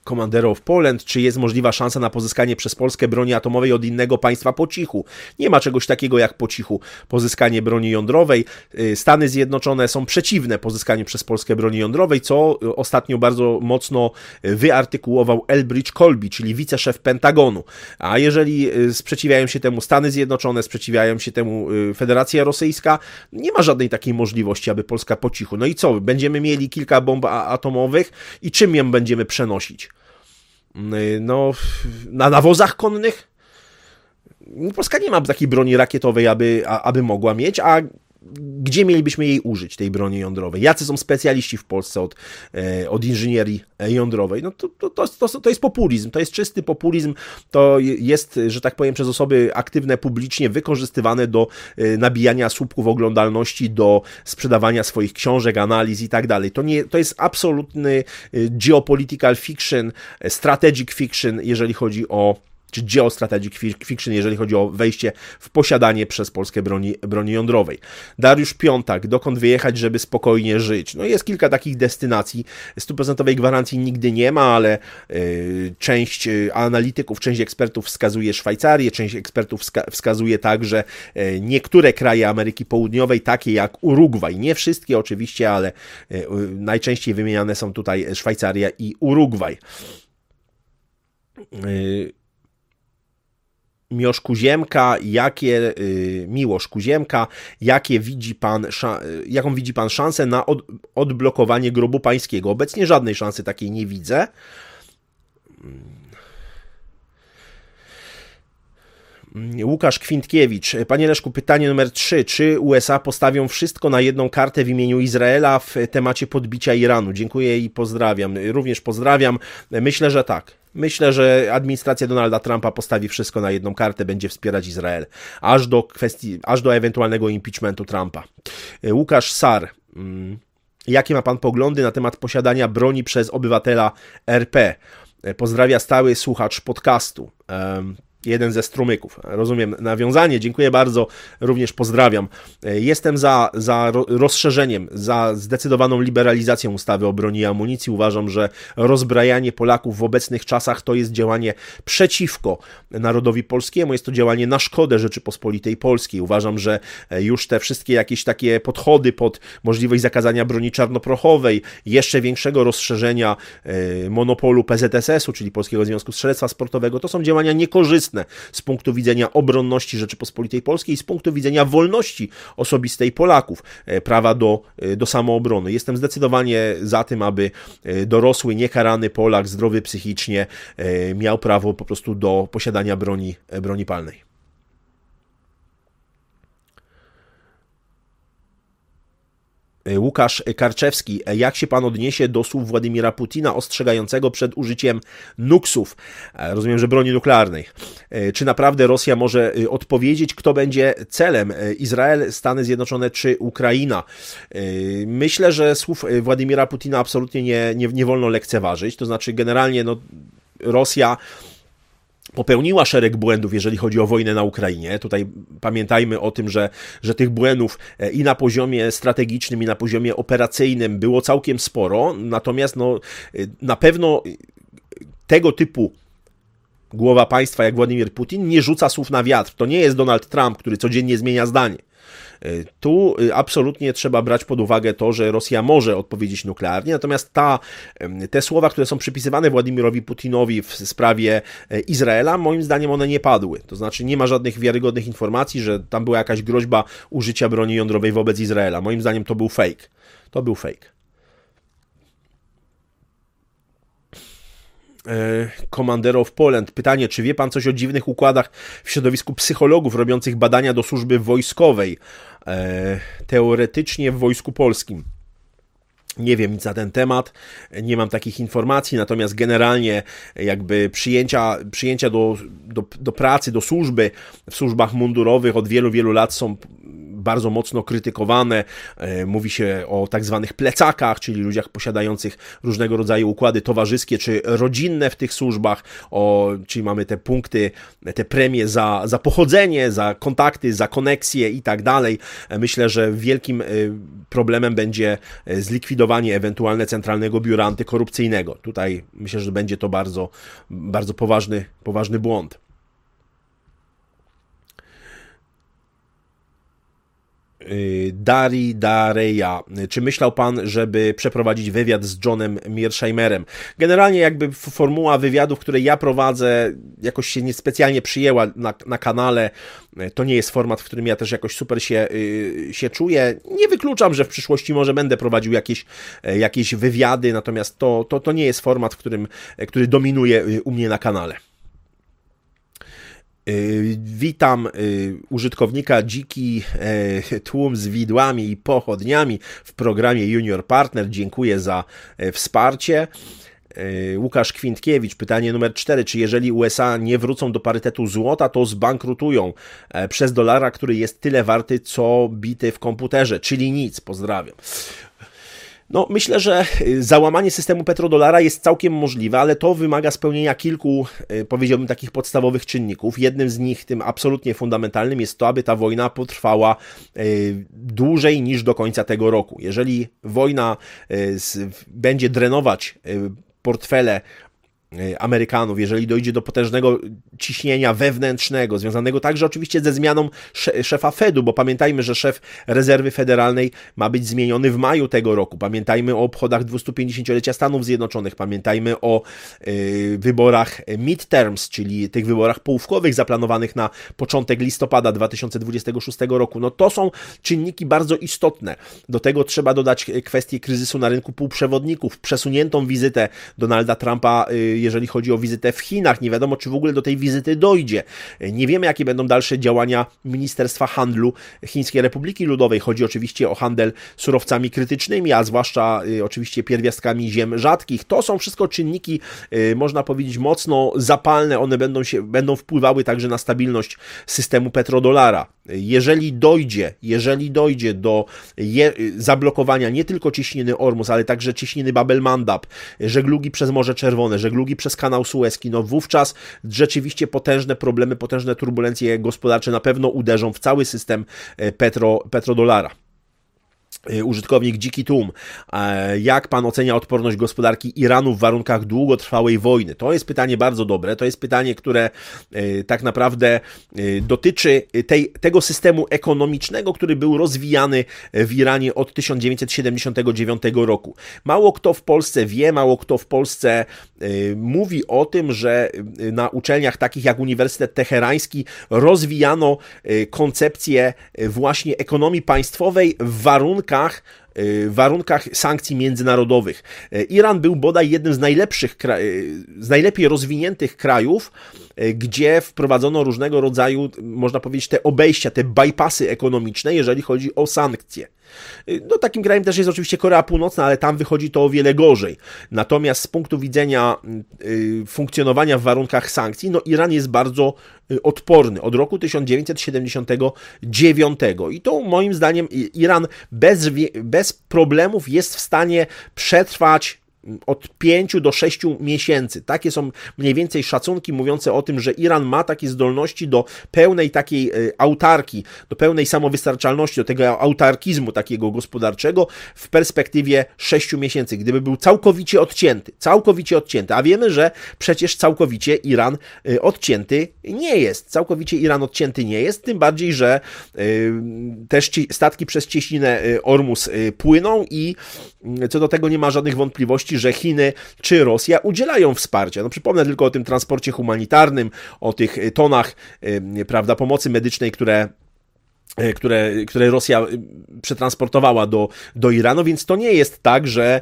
[SPEAKER 1] Commander of Poland, czy jest możliwa szansa na pozyskanie przez Polskę broni atomowej od innego państwa po cichu? Nie ma czegoś takiego jak po cichu pozyskanie broni jądrowej. Stany Zjednoczone są przeciwne pozyskaniu przez Polskę broni jądrowej, co ostatnio bardzo mocno wyartykułował Elbridge Colby, czyli wiceszef Pentagonu. A jeżeli sprzeciwiają się temu Stany Zjednoczone, sprzeciwiają się temu Federacja Rosyjska, nie ma żadnej takiej możliwości, aby Polska po cichu. No i co? Będziemy mieli kilka bomb atomowych i czym ją będziemy przenosić? No, na nawozach konnych? Polska nie ma takiej broni rakietowej, aby, aby mogła mieć, a gdzie mielibyśmy jej użyć, tej broni jądrowej? Jacy są specjaliści w Polsce od, od inżynierii jądrowej? No to, to, to, to jest populizm, to jest czysty populizm, to jest, że tak powiem, przez osoby aktywne publicznie wykorzystywane do nabijania słupków oglądalności, do sprzedawania swoich książek, analiz i tak dalej. To nie, to jest absolutny geopolitical fiction, strategic fiction, jeżeli chodzi o czy geostrategic fiction, jeżeli chodzi o wejście w posiadanie przez Polskę broni, broni jądrowej. Dariusz Piątak, dokąd wyjechać, żeby spokojnie żyć? No jest kilka takich destynacji, stuprocentowej gwarancji nigdy nie ma, ale y, część analityków, część ekspertów wskazuje Szwajcarię, część ekspertów wska- wskazuje także y, niektóre kraje Ameryki Południowej, takie jak Urugwaj. Nie wszystkie oczywiście, ale y, y, najczęściej wymieniane są tutaj Szwajcaria i Urugwaj. Y, Miłosz Kuziemka, jakie, y, Miłosz Kuziemka, jakie widzi pan, jaką widzi pan szansę na od, odblokowanie grobu pańskiego? Obecnie żadnej szansy takiej nie widzę. Łukasz Kwintkiewicz. Panie Leszku, pytanie numer trzy. Czy U S A postawią wszystko na jedną kartę w imieniu Izraela w temacie podbicia Iranu? Dziękuję i pozdrawiam. Również pozdrawiam. Myślę, że tak. Myślę, że administracja Donalda Trumpa postawi wszystko na jedną kartę, będzie wspierać Izrael, aż do kwestii, aż do ewentualnego impeachmentu Trumpa. Łukasz Sar. Jakie ma pan poglądy na temat posiadania broni przez obywatela R P? Pozdrawia stały słuchacz podcastu. Jeden ze strumyków. Rozumiem nawiązanie. Dziękuję bardzo. Również pozdrawiam. Jestem za, za rozszerzeniem, za zdecydowaną liberalizacją ustawy o broni i amunicji. Uważam, że rozbrajanie Polaków w obecnych czasach to jest działanie przeciwko narodowi polskiemu. Jest to działanie na szkodę Rzeczypospolitej Polskiej. Uważam, że już te wszystkie jakieś takie podchody pod możliwość zakazania broni czarnoprochowej, jeszcze większego rozszerzenia monopolu P Z S S u, czyli Polskiego Związku Strzelectwa Sportowego, to są działania niekorzystne z punktu widzenia obronności Rzeczypospolitej Polskiej i z punktu widzenia wolności osobistej Polaków, prawa do, do samoobrony. Jestem zdecydowanie za tym, aby dorosły, niekarany Polak, zdrowy psychicznie, miał prawo po prostu do posiadania broni, broni palnej. Łukasz Karczewski, jak się pan odniesie do słów Władimira Putina ostrzegającego przed użyciem nuksów? Rozumiem, że broni nuklearnej. Czy naprawdę Rosja może odpowiedzieć, kto będzie celem? Izrael, Stany Zjednoczone czy Ukraina? Myślę, że słów Władimira Putina absolutnie nie, nie, nie wolno lekceważyć. To znaczy generalnie no, Rosja popełniła szereg błędów, jeżeli chodzi o wojnę na Ukrainie. Tutaj pamiętajmy o tym, że, że tych błędów i na poziomie strategicznym, i na poziomie operacyjnym było całkiem sporo, natomiast no, na pewno tego typu głowa państwa jak Władimir Putin nie rzuca słów na wiatr. To nie jest Donald Trump, który codziennie zmienia zdanie. Tu absolutnie trzeba brać pod uwagę to, że Rosja może odpowiedzieć nuklearnie, natomiast ta, te słowa, które są przypisywane Władimirowi Putinowi w sprawie Izraela, moim zdaniem one nie padły. To znaczy nie ma żadnych wiarygodnych informacji, że tam była jakaś groźba użycia broni jądrowej wobec Izraela. Moim zdaniem to był fake. To był fake. Commander of Poland. Pytanie, czy wie pan coś o dziwnych układach w środowisku psychologów robiących badania do służby wojskowej? Teoretycznie w Wojsku Polskim. Nie wiem nic na ten temat, nie mam takich informacji, natomiast generalnie jakby przyjęcia, przyjęcia do, do, do pracy, do służby w służbach mundurowych od wielu, wielu lat są bardzo mocno krytykowane. Mówi się o tak zwanych plecakach, czyli ludziach posiadających różnego rodzaju układy towarzyskie czy rodzinne w tych służbach, o, czyli mamy te punkty, te premie za, za pochodzenie, za kontakty, za koneksje i tak dalej. Myślę, że wielkim problemem będzie zlikwidowanie ewentualne Centralnego Biura Antykorupcyjnego. Tutaj myślę, że będzie to bardzo, bardzo poważny, poważny błąd. Dari Dareja. Czy myślał pan, żeby przeprowadzić wywiad z Johnem Mearsheimerem? Generalnie jakby formuła wywiadów, które ja prowadzę, jakoś się niespecjalnie przyjęła na, na kanale. To nie jest format, w którym ja też jakoś super się, yy, się czuję. Nie wykluczam, że w przyszłości może będę prowadził jakieś, jakieś wywiady, natomiast to, to, to nie jest format, w którym, który dominuje u mnie na kanale. Witam użytkownika Dziki Tłum z widłami i pochodniami w programie Junior Partner. Dziękuję za wsparcie. Łukasz Kwintkiewicz, pytanie numer cztery. Czy jeżeli U S A nie wrócą do parytetu złota, to zbankrutują przez dolara, który jest tyle warty, co bity w komputerze? Czyli nic. Pozdrawiam. No, myślę, że załamanie systemu petrodolara jest całkiem możliwe, ale to wymaga spełnienia kilku, powiedziałbym, takich podstawowych czynników. Jednym z nich, tym absolutnie fundamentalnym, jest to, aby ta wojna potrwała dłużej niż do końca tego roku. Jeżeli wojna będzie drenować portfele Amerykanów, jeżeli dojdzie do potężnego ciśnienia wewnętrznego, związanego także oczywiście ze zmianą szefa Fedu, bo pamiętajmy, że szef Rezerwy Federalnej ma być zmieniony w maju tego roku. Pamiętajmy o obchodach dwustupięćdziesięciolecia Stanów Zjednoczonych, pamiętajmy o y, wyborach midterms, czyli tych wyborach połówkowych zaplanowanych na początek listopada dwa tysiące dwudziestego szóstego roku. No to są czynniki bardzo istotne. Do tego trzeba dodać kwestię kryzysu na rynku półprzewodników, przesuniętą wizytę Donalda Trumpa, y, jeżeli chodzi o wizytę w Chinach. Nie wiadomo, czy w ogóle do tej wizyty dojdzie. Nie wiemy, jakie będą dalsze działania Ministerstwa Handlu Chińskiej Republiki Ludowej. Chodzi oczywiście o handel surowcami krytycznymi, a zwłaszcza y, oczywiście pierwiastkami ziem rzadkich. To są wszystko czynniki, y, można powiedzieć, mocno zapalne. One będą, się, będą wpływały także na stabilność systemu petrodolara. Jeżeli dojdzie, jeżeli dojdzie do je, zablokowania nie tylko cieśniny Ormus, ale także cieśniny Bab el-Mandab, żeglugi przez Morze Czerwone, żeglugi przez kanał Suezki, no wówczas rzeczywiście potężne problemy, potężne turbulencje gospodarcze na pewno uderzą w cały system petro, petrodolara. Użytkownik Dziki Tłum. Jak pan ocenia odporność gospodarki Iranu w warunkach długotrwałej wojny? To jest pytanie bardzo dobre. To jest pytanie, które tak naprawdę dotyczy tej, tego systemu ekonomicznego, który był rozwijany w Iranie od tysiąc dziewięćset siedemdziesiątego dziewiątego roku. Mało kto w Polsce wie, mało kto w Polsce mówi o tym, że na uczelniach takich jak Uniwersytet Teherański rozwijano koncepcję właśnie ekonomii państwowej w warunkach w warunkach sankcji międzynarodowych. Iran był bodaj jednym z najlepszych, z najlepiej rozwiniętych krajów, gdzie wprowadzono różnego rodzaju, można powiedzieć, te obejścia, te bypassy ekonomiczne, jeżeli chodzi o sankcje. No, takim krajem też jest oczywiście Korea Północna, ale tam wychodzi to o wiele gorzej. Natomiast z punktu widzenia y, funkcjonowania w warunkach sankcji, no Iran jest bardzo y, odporny od roku tysiąc dziewięćset siedemdziesiątego dziewiątego i to moim zdaniem Iran bez, bez problemów jest w stanie przetrwać od pięciu do sześciu miesięcy. Takie są mniej więcej szacunki mówiące o tym, że Iran ma takie zdolności do pełnej takiej autarki, do pełnej samowystarczalności, do tego autarkizmu takiego gospodarczego w perspektywie sześciu miesięcy, gdyby był całkowicie odcięty. Całkowicie odcięty. A wiemy, że przecież całkowicie Iran odcięty nie jest. Całkowicie Iran odcięty nie jest, tym bardziej, że też statki przez cieśninę Ormus płyną i co do tego nie ma żadnych wątpliwości, że Chiny czy Rosja udzielają wsparcia. No przypomnę tylko o tym transporcie humanitarnym, o tych tonach, prawda, pomocy medycznej, które Które, które Rosja przetransportowała do, do Iranu, więc to nie jest tak, że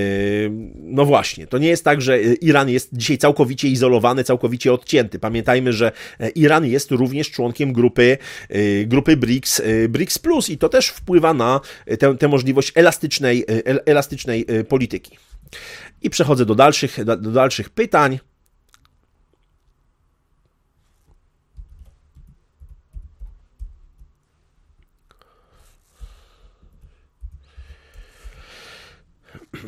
[SPEAKER 1] no właśnie, to nie jest tak, że Iran jest dzisiaj całkowicie izolowany, całkowicie odcięty. Pamiętajmy, że Iran jest również członkiem grupy, grupy BRICS, BRICS Plus i to też wpływa na tę, tę możliwość elastycznej, elastycznej polityki. I przechodzę do dalszych, do dalszych pytań.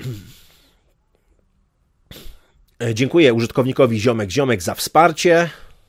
[SPEAKER 1] Dziękuję użytkownikowi Ziomek Ziomek za wsparcie.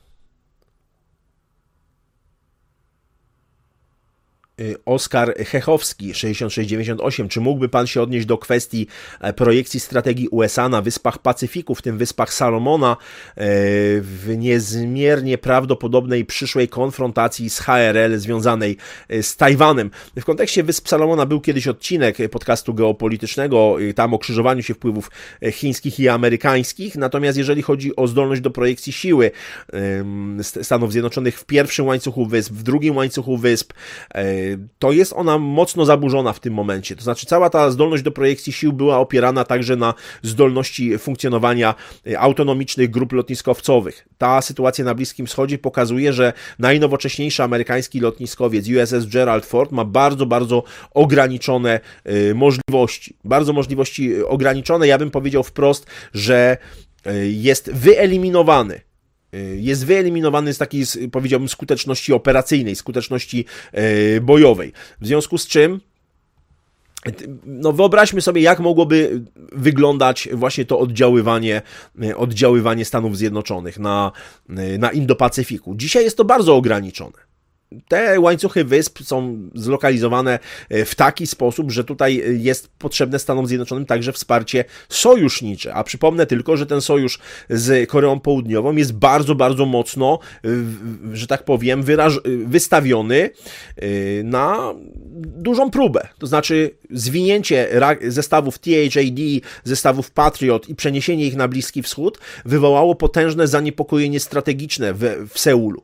[SPEAKER 1] Oskar Chechowski, sześćdziesiąt sześć dziewięćdziesiąt osiem. Czy mógłby Pan się odnieść do kwestii projekcji strategii U S A na Wyspach Pacyfiku, w tym Wyspach Salomona, w niezmiernie prawdopodobnej przyszłej konfrontacji z H R L związanej z Tajwanem? W kontekście Wysp Salomona był kiedyś odcinek podcastu geopolitycznego, tam o krzyżowaniu się wpływów chińskich i amerykańskich, natomiast jeżeli chodzi o zdolność do projekcji siły Stanów Zjednoczonych w pierwszym łańcuchu wysp, w drugim łańcuchu wysp, to jest ona mocno zaburzona w tym momencie. To znaczy cała ta zdolność do projekcji sił była opierana także na zdolności funkcjonowania autonomicznych grup lotniskowcowych. Ta sytuacja na Bliskim Wschodzie pokazuje, że najnowocześniejszy amerykański lotniskowiec U S S Gerald Ford ma bardzo, bardzo ograniczone możliwości. Bardzo możliwości ograniczone. Ja bym powiedział wprost, że jest wyeliminowany. Jest wyeliminowany z takiej, powiedziałbym, skuteczności operacyjnej, skuteczności bojowej. W związku z czym, no wyobraźmy sobie, jak mogłoby wyglądać właśnie to oddziaływanie, oddziaływanie Stanów Zjednoczonych na, na Indo-Pacyfiku. Dzisiaj jest to bardzo ograniczone. Te łańcuchy wysp są zlokalizowane w taki sposób, że tutaj jest potrzebne Stanom Zjednoczonym także wsparcie sojusznicze. A przypomnę tylko, że ten sojusz z Koreą Południową jest bardzo, bardzo mocno, że tak powiem, wyraż- wystawiony na dużą próbę. To znaczy zwinięcie zestawów T H A D, zestawów Patriot i przeniesienie ich na Bliski Wschód wywołało potężne zaniepokojenie strategiczne w, w Seulu.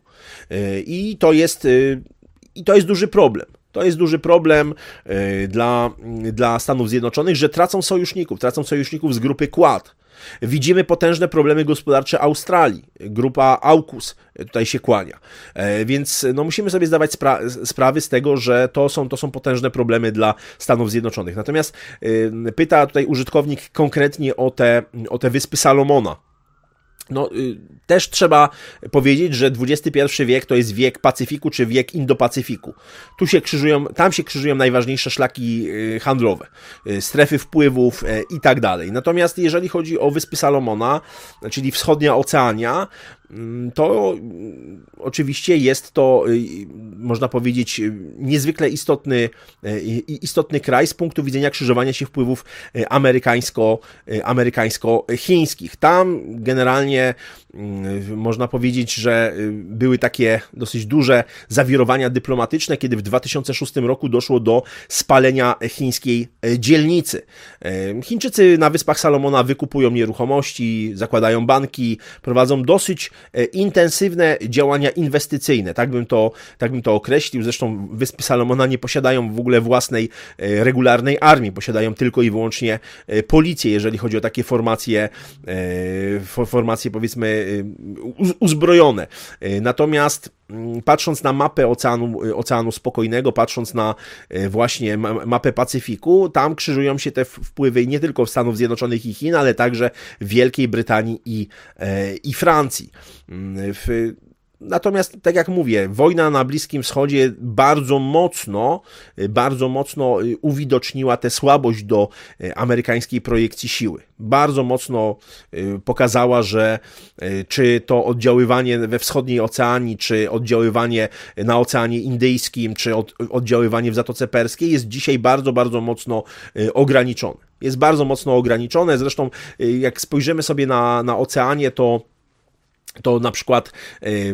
[SPEAKER 1] I to jest, i to jest duży problem. To jest duży problem dla, dla Stanów Zjednoczonych, że tracą sojuszników, tracą sojuszników z grupy Quad. Widzimy potężne problemy gospodarcze Australii. Grupa AUKUS tutaj się kłania. Więc no, musimy sobie zdawać spra- sprawy z tego, że to są, to są potężne problemy dla Stanów Zjednoczonych. Natomiast yy, pyta tutaj użytkownik konkretnie o te, o te Wyspy Salomona. No, y, też trzeba powiedzieć, że dwudziesty pierwszy wiek to jest wiek Pacyfiku czy wiek Indo-Pacyfiku. Tu się krzyżują, tam się krzyżują najważniejsze szlaki y, handlowe, y, strefy wpływów y, i tak dalej. Natomiast jeżeli chodzi o Wyspy Salomona, czyli wschodnia Oceania, to oczywiście jest to, można powiedzieć, niezwykle istotny, istotny kraj z punktu widzenia krzyżowania się wpływów amerykańsko, amerykańsko-chińskich. Tam generalnie można powiedzieć, że były takie dosyć duże zawirowania dyplomatyczne, kiedy w dwa tysiące szóstym roku doszło do spalenia chińskiej dzielnicy. Chińczycy na Wyspach Salomona wykupują nieruchomości, zakładają banki, prowadzą dosyć intensywne działania inwestycyjne, tak bym to, tak bym to określił. Zresztą Wyspy Salomona nie posiadają w ogóle własnej regularnej armii, posiadają tylko i wyłącznie policję, jeżeli chodzi o takie formacje, formacje powiedzmy uzbrojone. Natomiast patrząc na mapę Oceanu, Oceanu Spokojnego, patrząc na właśnie mapę Pacyfiku, tam krzyżują się te wpływy nie tylko Stanów Zjednoczonych i Chin, ale także Wielkiej Brytanii i, i Francji. W Natomiast, tak jak mówię, wojna na Bliskim Wschodzie bardzo mocno, bardzo mocno uwidoczniła tę słabość do amerykańskiej projekcji siły. Bardzo mocno pokazała, że czy to oddziaływanie we wschodniej Oceanii, czy oddziaływanie na Oceanie Indyjskim, czy oddziaływanie w Zatoce Perskiej jest dzisiaj bardzo, bardzo mocno ograniczone. Jest bardzo mocno ograniczone. Zresztą, jak spojrzymy sobie na, na Oceanie, to to na przykład y,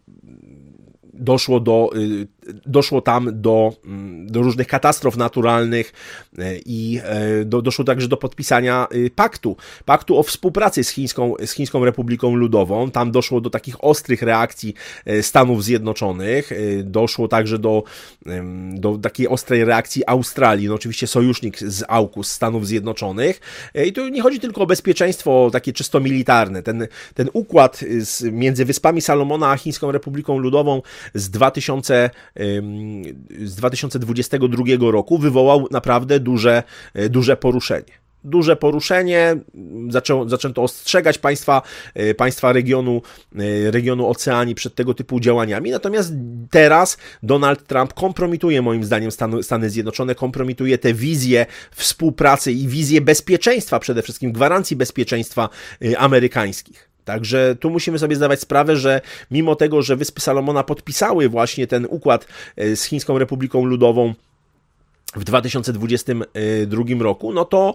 [SPEAKER 1] doszło do, y, doszło tam do, y, do różnych katastrof naturalnych y, i y, do, doszło także do podpisania y, paktu, paktu o współpracy z Chińską, z Chińską Republiką Ludową. Tam doszło do takich ostrych reakcji y, Stanów Zjednoczonych, y, doszło także do, y, do takiej ostrej reakcji Australii, no oczywiście sojusznik z AUKUS Stanów Zjednoczonych. Y, I tu nie chodzi tylko o bezpieczeństwo takie czysto militarne. Ten, ten układ z, między Wyspami Salomona a Chińską Republiką Ludową z, dwa tysiące, z dwa tysiące dwudziestego drugiego roku wywołał naprawdę duże, duże poruszenie. duże poruszenie, zaczą, zaczęto ostrzegać państwa, państwa regionu, regionu Oceanii przed tego typu działaniami, natomiast teraz Donald Trump kompromituje moim zdaniem Stany, Stany Zjednoczone, kompromituje te wizje współpracy i wizje bezpieczeństwa, przede wszystkim gwarancji bezpieczeństwa amerykańskich. Także tu musimy sobie zdawać sprawę, że mimo tego, że Wyspy Salomona podpisały właśnie ten układ z Chińską Republiką Ludową w dwa tysiące dwudziestym drugim roku, no to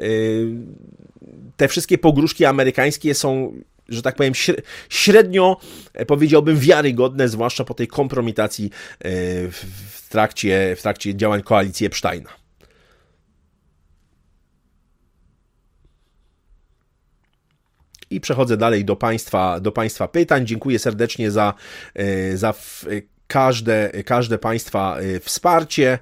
[SPEAKER 1] te wszystkie pogróżki amerykańskie są, że tak powiem, średnio, powiedziałbym, wiarygodne, zwłaszcza po tej kompromitacji w trakcie, w trakcie działań koalicji Epsteina. I przechodzę dalej do Państwa, do Państwa pytań. Dziękuję serdecznie za, za każde, każde Państwa wsparcie.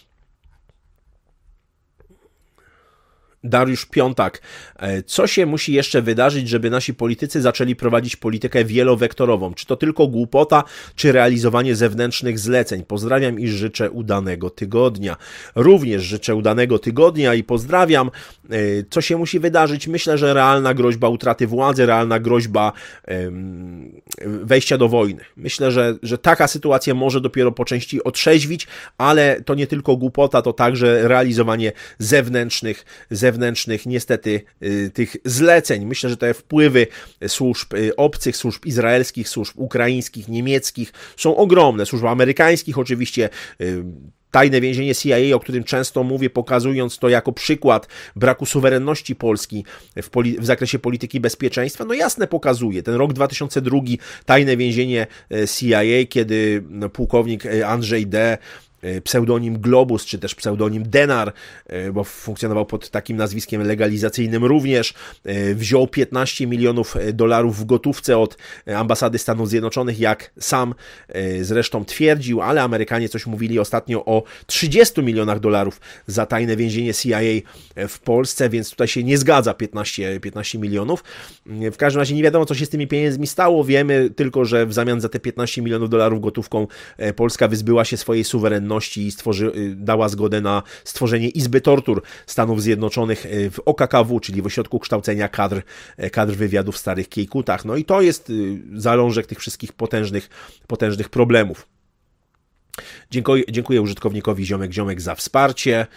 [SPEAKER 1] Dariusz Piątak. Co się musi jeszcze wydarzyć, żeby nasi politycy zaczęli prowadzić politykę wielowektorową? Czy to tylko głupota, czy realizowanie zewnętrznych zleceń? Pozdrawiam i życzę udanego tygodnia. Również życzę udanego tygodnia i pozdrawiam. Co się musi wydarzyć? Myślę, że realna groźba utraty władzy, realna groźba wejścia do wojny. Myślę, że, że taka sytuacja może dopiero po części otrzeźwić, ale to nie tylko głupota, to także realizowanie zewnętrznych, zewnętrznych niestety tych zleceń. Myślę, że te wpływy służb obcych, służb izraelskich, służb ukraińskich, niemieckich są ogromne. Służb amerykańskich oczywiście. Tajne więzienie C I A, o którym często mówię, pokazując to jako przykład braku suwerenności Polski w, poli- w zakresie polityki bezpieczeństwa, no jasne pokazuje. Ten rok dwa tysiące drugi, tajne więzienie C I A, kiedy pułkownik Andrzej D., pseudonim Globus, czy też pseudonim Denar, bo funkcjonował pod takim nazwiskiem legalizacyjnym również, wziął piętnaście milionów dolarów w gotówce od ambasady Stanów Zjednoczonych, jak sam zresztą twierdził, ale Amerykanie coś mówili ostatnio o trzydziestu milionach dolarów za tajne więzienie C I A w Polsce, więc tutaj się nie zgadza piętnaście, piętnaście milionów. W każdym razie nie wiadomo, co się z tymi pieniędzmi stało, wiemy tylko, że w zamian za te piętnaście milionów dolarów gotówką Polska wyzbyła się swojej suwerenności i stworzy, dała zgodę na stworzenie Izby Tortur Stanów Zjednoczonych w O K K W, czyli w Ośrodku Kształcenia Kadr, kadr Wywiadu w Starych Kiejkutach. No i to jest zalążek tych wszystkich potężnych, potężnych problemów. Dziękuję, dziękuję użytkownikowi Ziomek Ziomek za wsparcie.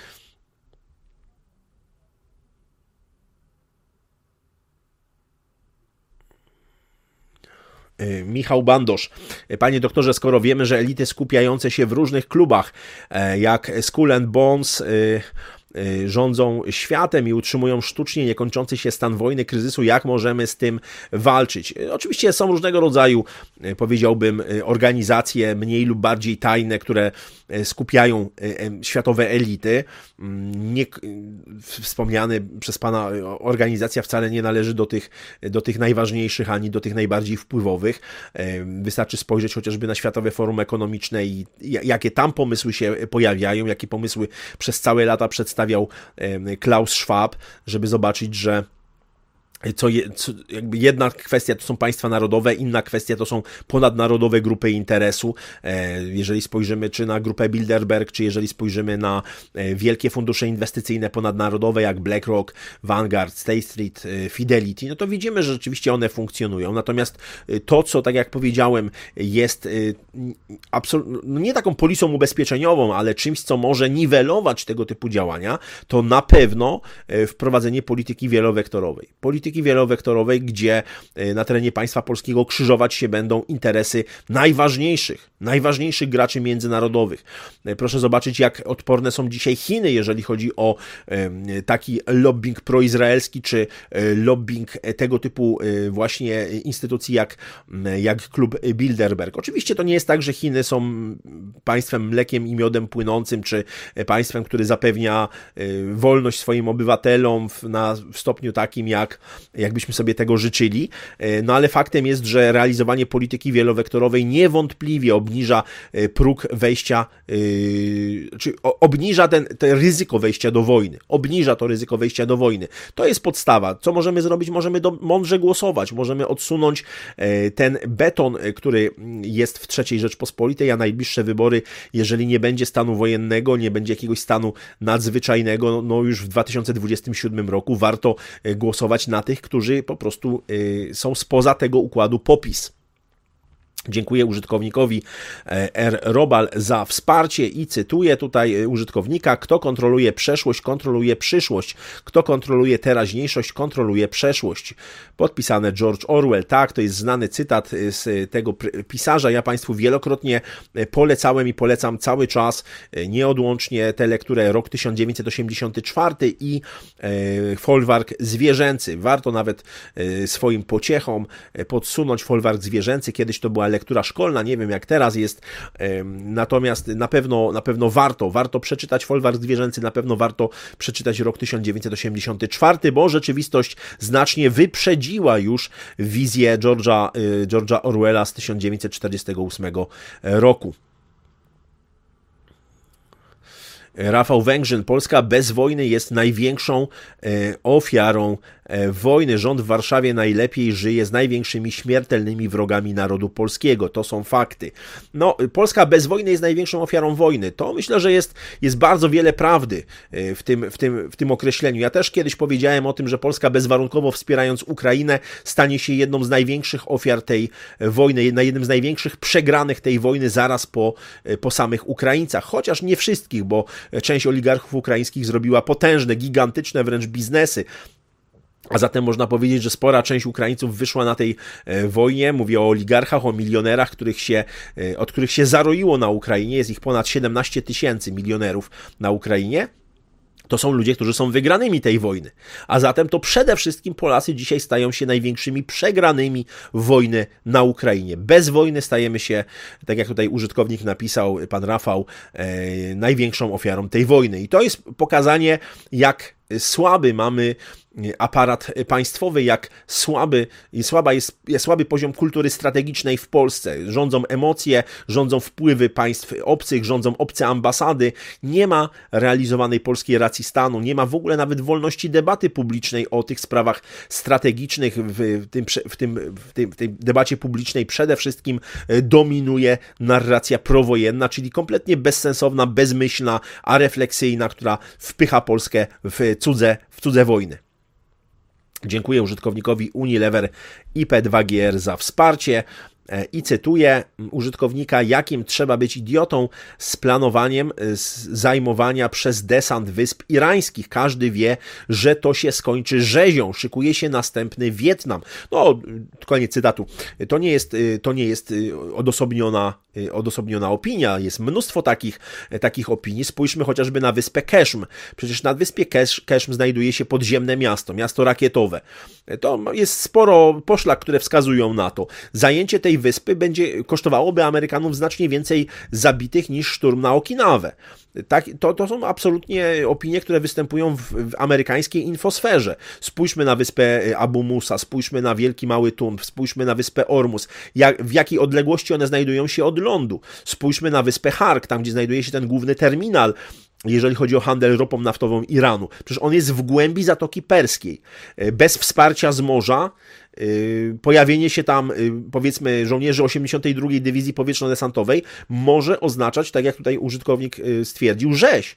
[SPEAKER 1] Michał Bandosz. Panie doktorze, skoro wiemy, że elity skupiające się w różnych klubach, jak Skull and Bones, rządzą światem i utrzymują sztucznie niekończący się stan wojny, kryzysu, jak możemy z tym walczyć? Oczywiście są różnego rodzaju, powiedziałbym, organizacje mniej lub bardziej tajne, które skupiają światowe elity. Nie, wspomniany przez Pana organizacja wcale nie należy do tych, do tych najważniejszych, ani do tych najbardziej wpływowych. Wystarczy spojrzeć chociażby na Światowe Forum Ekonomiczne i jakie tam pomysły się pojawiają, jakie pomysły przez całe lata przedstawiają stawiał Klaus Schwab, żeby zobaczyć, że co, je, co jakby jedna kwestia to są państwa narodowe, inna kwestia to są ponadnarodowe grupy interesu. Jeżeli spojrzymy czy na grupę Bilderberg, czy jeżeli spojrzymy na wielkie fundusze inwestycyjne ponadnarodowe jak BlackRock, Vanguard, State Street, Fidelity, no to widzimy, że rzeczywiście one funkcjonują. Natomiast to, co tak jak powiedziałem, jest absol- nie taką polisą ubezpieczeniową, ale czymś, co może niwelować tego typu działania, to na pewno wprowadzenie polityki wielowektorowej. Polityki wielowektorowej, gdzie na terenie państwa polskiego krzyżować się będą interesy najważniejszych, najważniejszych graczy międzynarodowych. Proszę zobaczyć, jak odporne są dzisiaj Chiny, jeżeli chodzi o taki lobbying proizraelski, czy lobbying tego typu właśnie instytucji jak, jak klub Bilderberg. Oczywiście to nie jest tak, że Chiny są państwem mlekiem i miodem płynącym, czy państwem, które zapewnia wolność swoim obywatelom na w stopniu takim jak jakbyśmy sobie tego życzyli. No ale faktem jest, że realizowanie polityki wielowektorowej niewątpliwie obniża próg wejścia, czy obniża ten, to ryzyko wejścia do wojny. Obniża to ryzyko wejścia do wojny. To jest podstawa. Co możemy zrobić? Możemy do, mądrze głosować. Możemy odsunąć ten beton, który jest w trzeciej Rzeczpospolitej, a najbliższe wybory, jeżeli nie będzie stanu wojennego, nie będzie jakiegoś stanu nadzwyczajnego, no już w dwa tysiące dwudziestym siódmym roku warto głosować na tych, którzy po prostu są spoza tego układu PO-PiS. Dziękuję użytkownikowi R. Robal za wsparcie i cytuję tutaj użytkownika: kto kontroluje przeszłość, kontroluje przyszłość, kto kontroluje teraźniejszość, kontroluje przeszłość. Podpisane George Orwell. Tak, to jest znany cytat z tego pisarza. Ja Państwu wielokrotnie polecałem i polecam cały czas nieodłącznie tę lekturę Rok tysiąc dziewięćset osiemdziesiąty czwarty i Folwark zwierzęcy. Warto nawet swoim pociechom podsunąć Folwark zwierzęcy. Kiedyś to była lektura szkolna, nie wiem jak teraz jest, natomiast na pewno, na pewno warto, warto przeczytać Folwark zwierzęcy, na pewno warto przeczytać Rok tysiąc dziewięćset osiemdziesiąty czwarty, bo rzeczywistość znacznie wyprzedziła już wizję George'a, George'a Orwella z tysiąc dziewięćset czterdziestego ósmego roku. Rafał Węgrzyn. Polska bez wojny jest największą ofiarą wojny. Rząd w Warszawie najlepiej żyje z największymi śmiertelnymi wrogami narodu polskiego. To są fakty. No, Polska bez wojny jest największą ofiarą wojny. To myślę, że jest, jest bardzo wiele prawdy w tym, w tym, w tym określeniu. Ja też kiedyś powiedziałem o tym, że Polska bezwarunkowo wspierając Ukrainę stanie się jedną z największych ofiar tej wojny, jednym z największych przegranych tej wojny zaraz po, po samych Ukraińcach. Chociaż nie wszystkich, bo część oligarchów ukraińskich zrobiła potężne, gigantyczne wręcz biznesy. A zatem można powiedzieć, że spora część Ukraińców wyszła na tej wojnie. Mówię o oligarchach, o milionerach, których się, od których się zaroiło na Ukrainie. Jest ich ponad siedemnaście tysięcy milionerów na Ukrainie. To są ludzie, którzy są wygranymi tej wojny. A zatem to przede wszystkim Polacy dzisiaj stają się największymi przegranymi wojny na Ukrainie. Bez wojny stajemy się, tak jak tutaj użytkownik napisał, pan Rafał, e, największą ofiarą tej wojny. I to jest pokazanie, jak słaby mamy aparat państwowy, jak słaby, słaba jest, jest słaby poziom kultury strategicznej w Polsce. Rządzą emocje, rządzą wpływy państw obcych, rządzą obce ambasady. Nie ma realizowanej polskiej racji stanu, nie ma w ogóle nawet wolności debaty publicznej o tych sprawach strategicznych. W, tym, w, tym, w, tym, w tej debacie publicznej przede wszystkim dominuje narracja prowojenna, czyli kompletnie bezsensowna, bezmyślna, arefleksyjna, która wpycha Polskę w cudze, w cudze wojny. Dziękuję użytkownikowi Unilever I P dwa G R za wsparcie i cytuję użytkownika: jakim trzeba być idiotą z planowaniem zajmowania przez desant wysp irańskich. Każdy wie, że to się skończy rzezią. Szykuje się następny Wietnam. No, koniec cytatu. To nie jest, to nie jest odosobniona, odosobniona opinia. Jest mnóstwo takich, takich opinii. Spójrzmy chociażby na wyspę Keszm. Przecież na wyspie Keszm znajduje się podziemne miasto, miasto rakietowe. To jest sporo poszlak, które wskazują na to. Zajęcie tej wyspy będzie kosztowałoby Amerykanów znacznie więcej zabitych niż szturm na Okinawę. Tak, to, to są absolutnie opinie, które występują w, w amerykańskiej infosferze. Spójrzmy na wyspę Abu Musa, spójrzmy na Wielki Mały Tun, spójrzmy na wyspę Ormus, jak, w jakiej odległości one znajdują się od lądu. Spójrzmy na wyspę Hark, tam gdzie znajduje się ten główny terminal, jeżeli chodzi o handel ropą naftową Iranu. Przecież on jest w głębi Zatoki Perskiej. Bez wsparcia z morza pojawienie się tam, powiedzmy, żołnierzy osiemdziesiątej drugiej Dywizji Powietrzno-Desantowej może oznaczać, tak jak tutaj użytkownik stwierdził, rzeź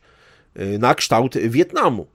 [SPEAKER 1] na kształt Wietnamu.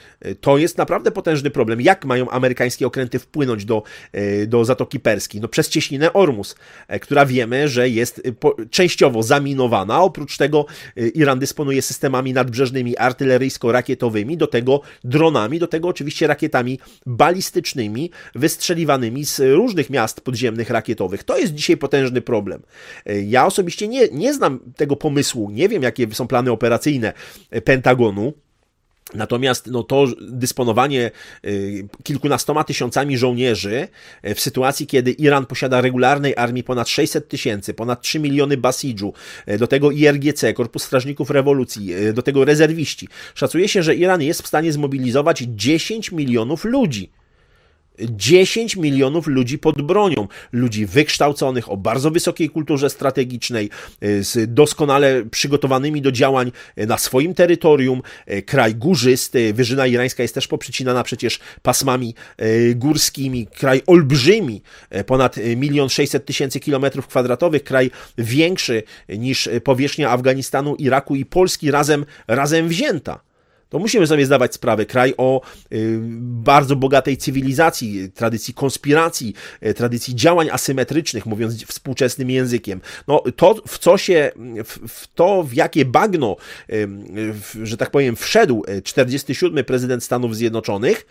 [SPEAKER 1] To jest naprawdę potężny problem. Jak mają amerykańskie okręty wpłynąć do, do Zatoki Perskiej? No przez cieśninę Ormus, która wiemy, że jest częściowo zaminowana. Oprócz tego Iran dysponuje systemami nadbrzeżnymi artyleryjsko-rakietowymi, do tego dronami, do tego oczywiście rakietami balistycznymi wystrzeliwanymi z różnych miast podziemnych rakietowych. To jest dzisiaj potężny problem. Ja osobiście nie, nie znam tego pomysłu, nie wiem jakie są plany operacyjne Pentagonu. Natomiast no, to dysponowanie y, kilkunastoma tysiącami żołnierzy y, w sytuacji, kiedy Iran posiada regularnej armii ponad sześćset tysięcy, ponad trzy miliony Basidżu, y, do tego I R G C, Korpus Strażników Rewolucji, y, do tego rezerwiści. Szacuje się, że Iran jest w stanie zmobilizować dziesięć milionów ludzi. dziesięć milionów ludzi pod bronią, ludzi wykształconych, o bardzo wysokiej kulturze strategicznej, z doskonale przygotowanymi do działań na swoim terytorium, kraj górzysty, Wyżyna Irańska jest też poprzecinana przecież pasmami górskimi, kraj olbrzymi, ponad milion sześćset tysięcy kilometrów kwadratowych, kraj większy niż powierzchnia Afganistanu, Iraku i Polski razem, razem wzięta. To musimy sobie zdawać sprawę. Kraj o y, bardzo bogatej cywilizacji, tradycji konspiracji, y, tradycji działań asymetrycznych, mówiąc współczesnym językiem. No to, w co się, w, w to, w jakie bagno, y, w, że tak powiem, wszedł czterdziesty siódmy prezydent Stanów Zjednoczonych,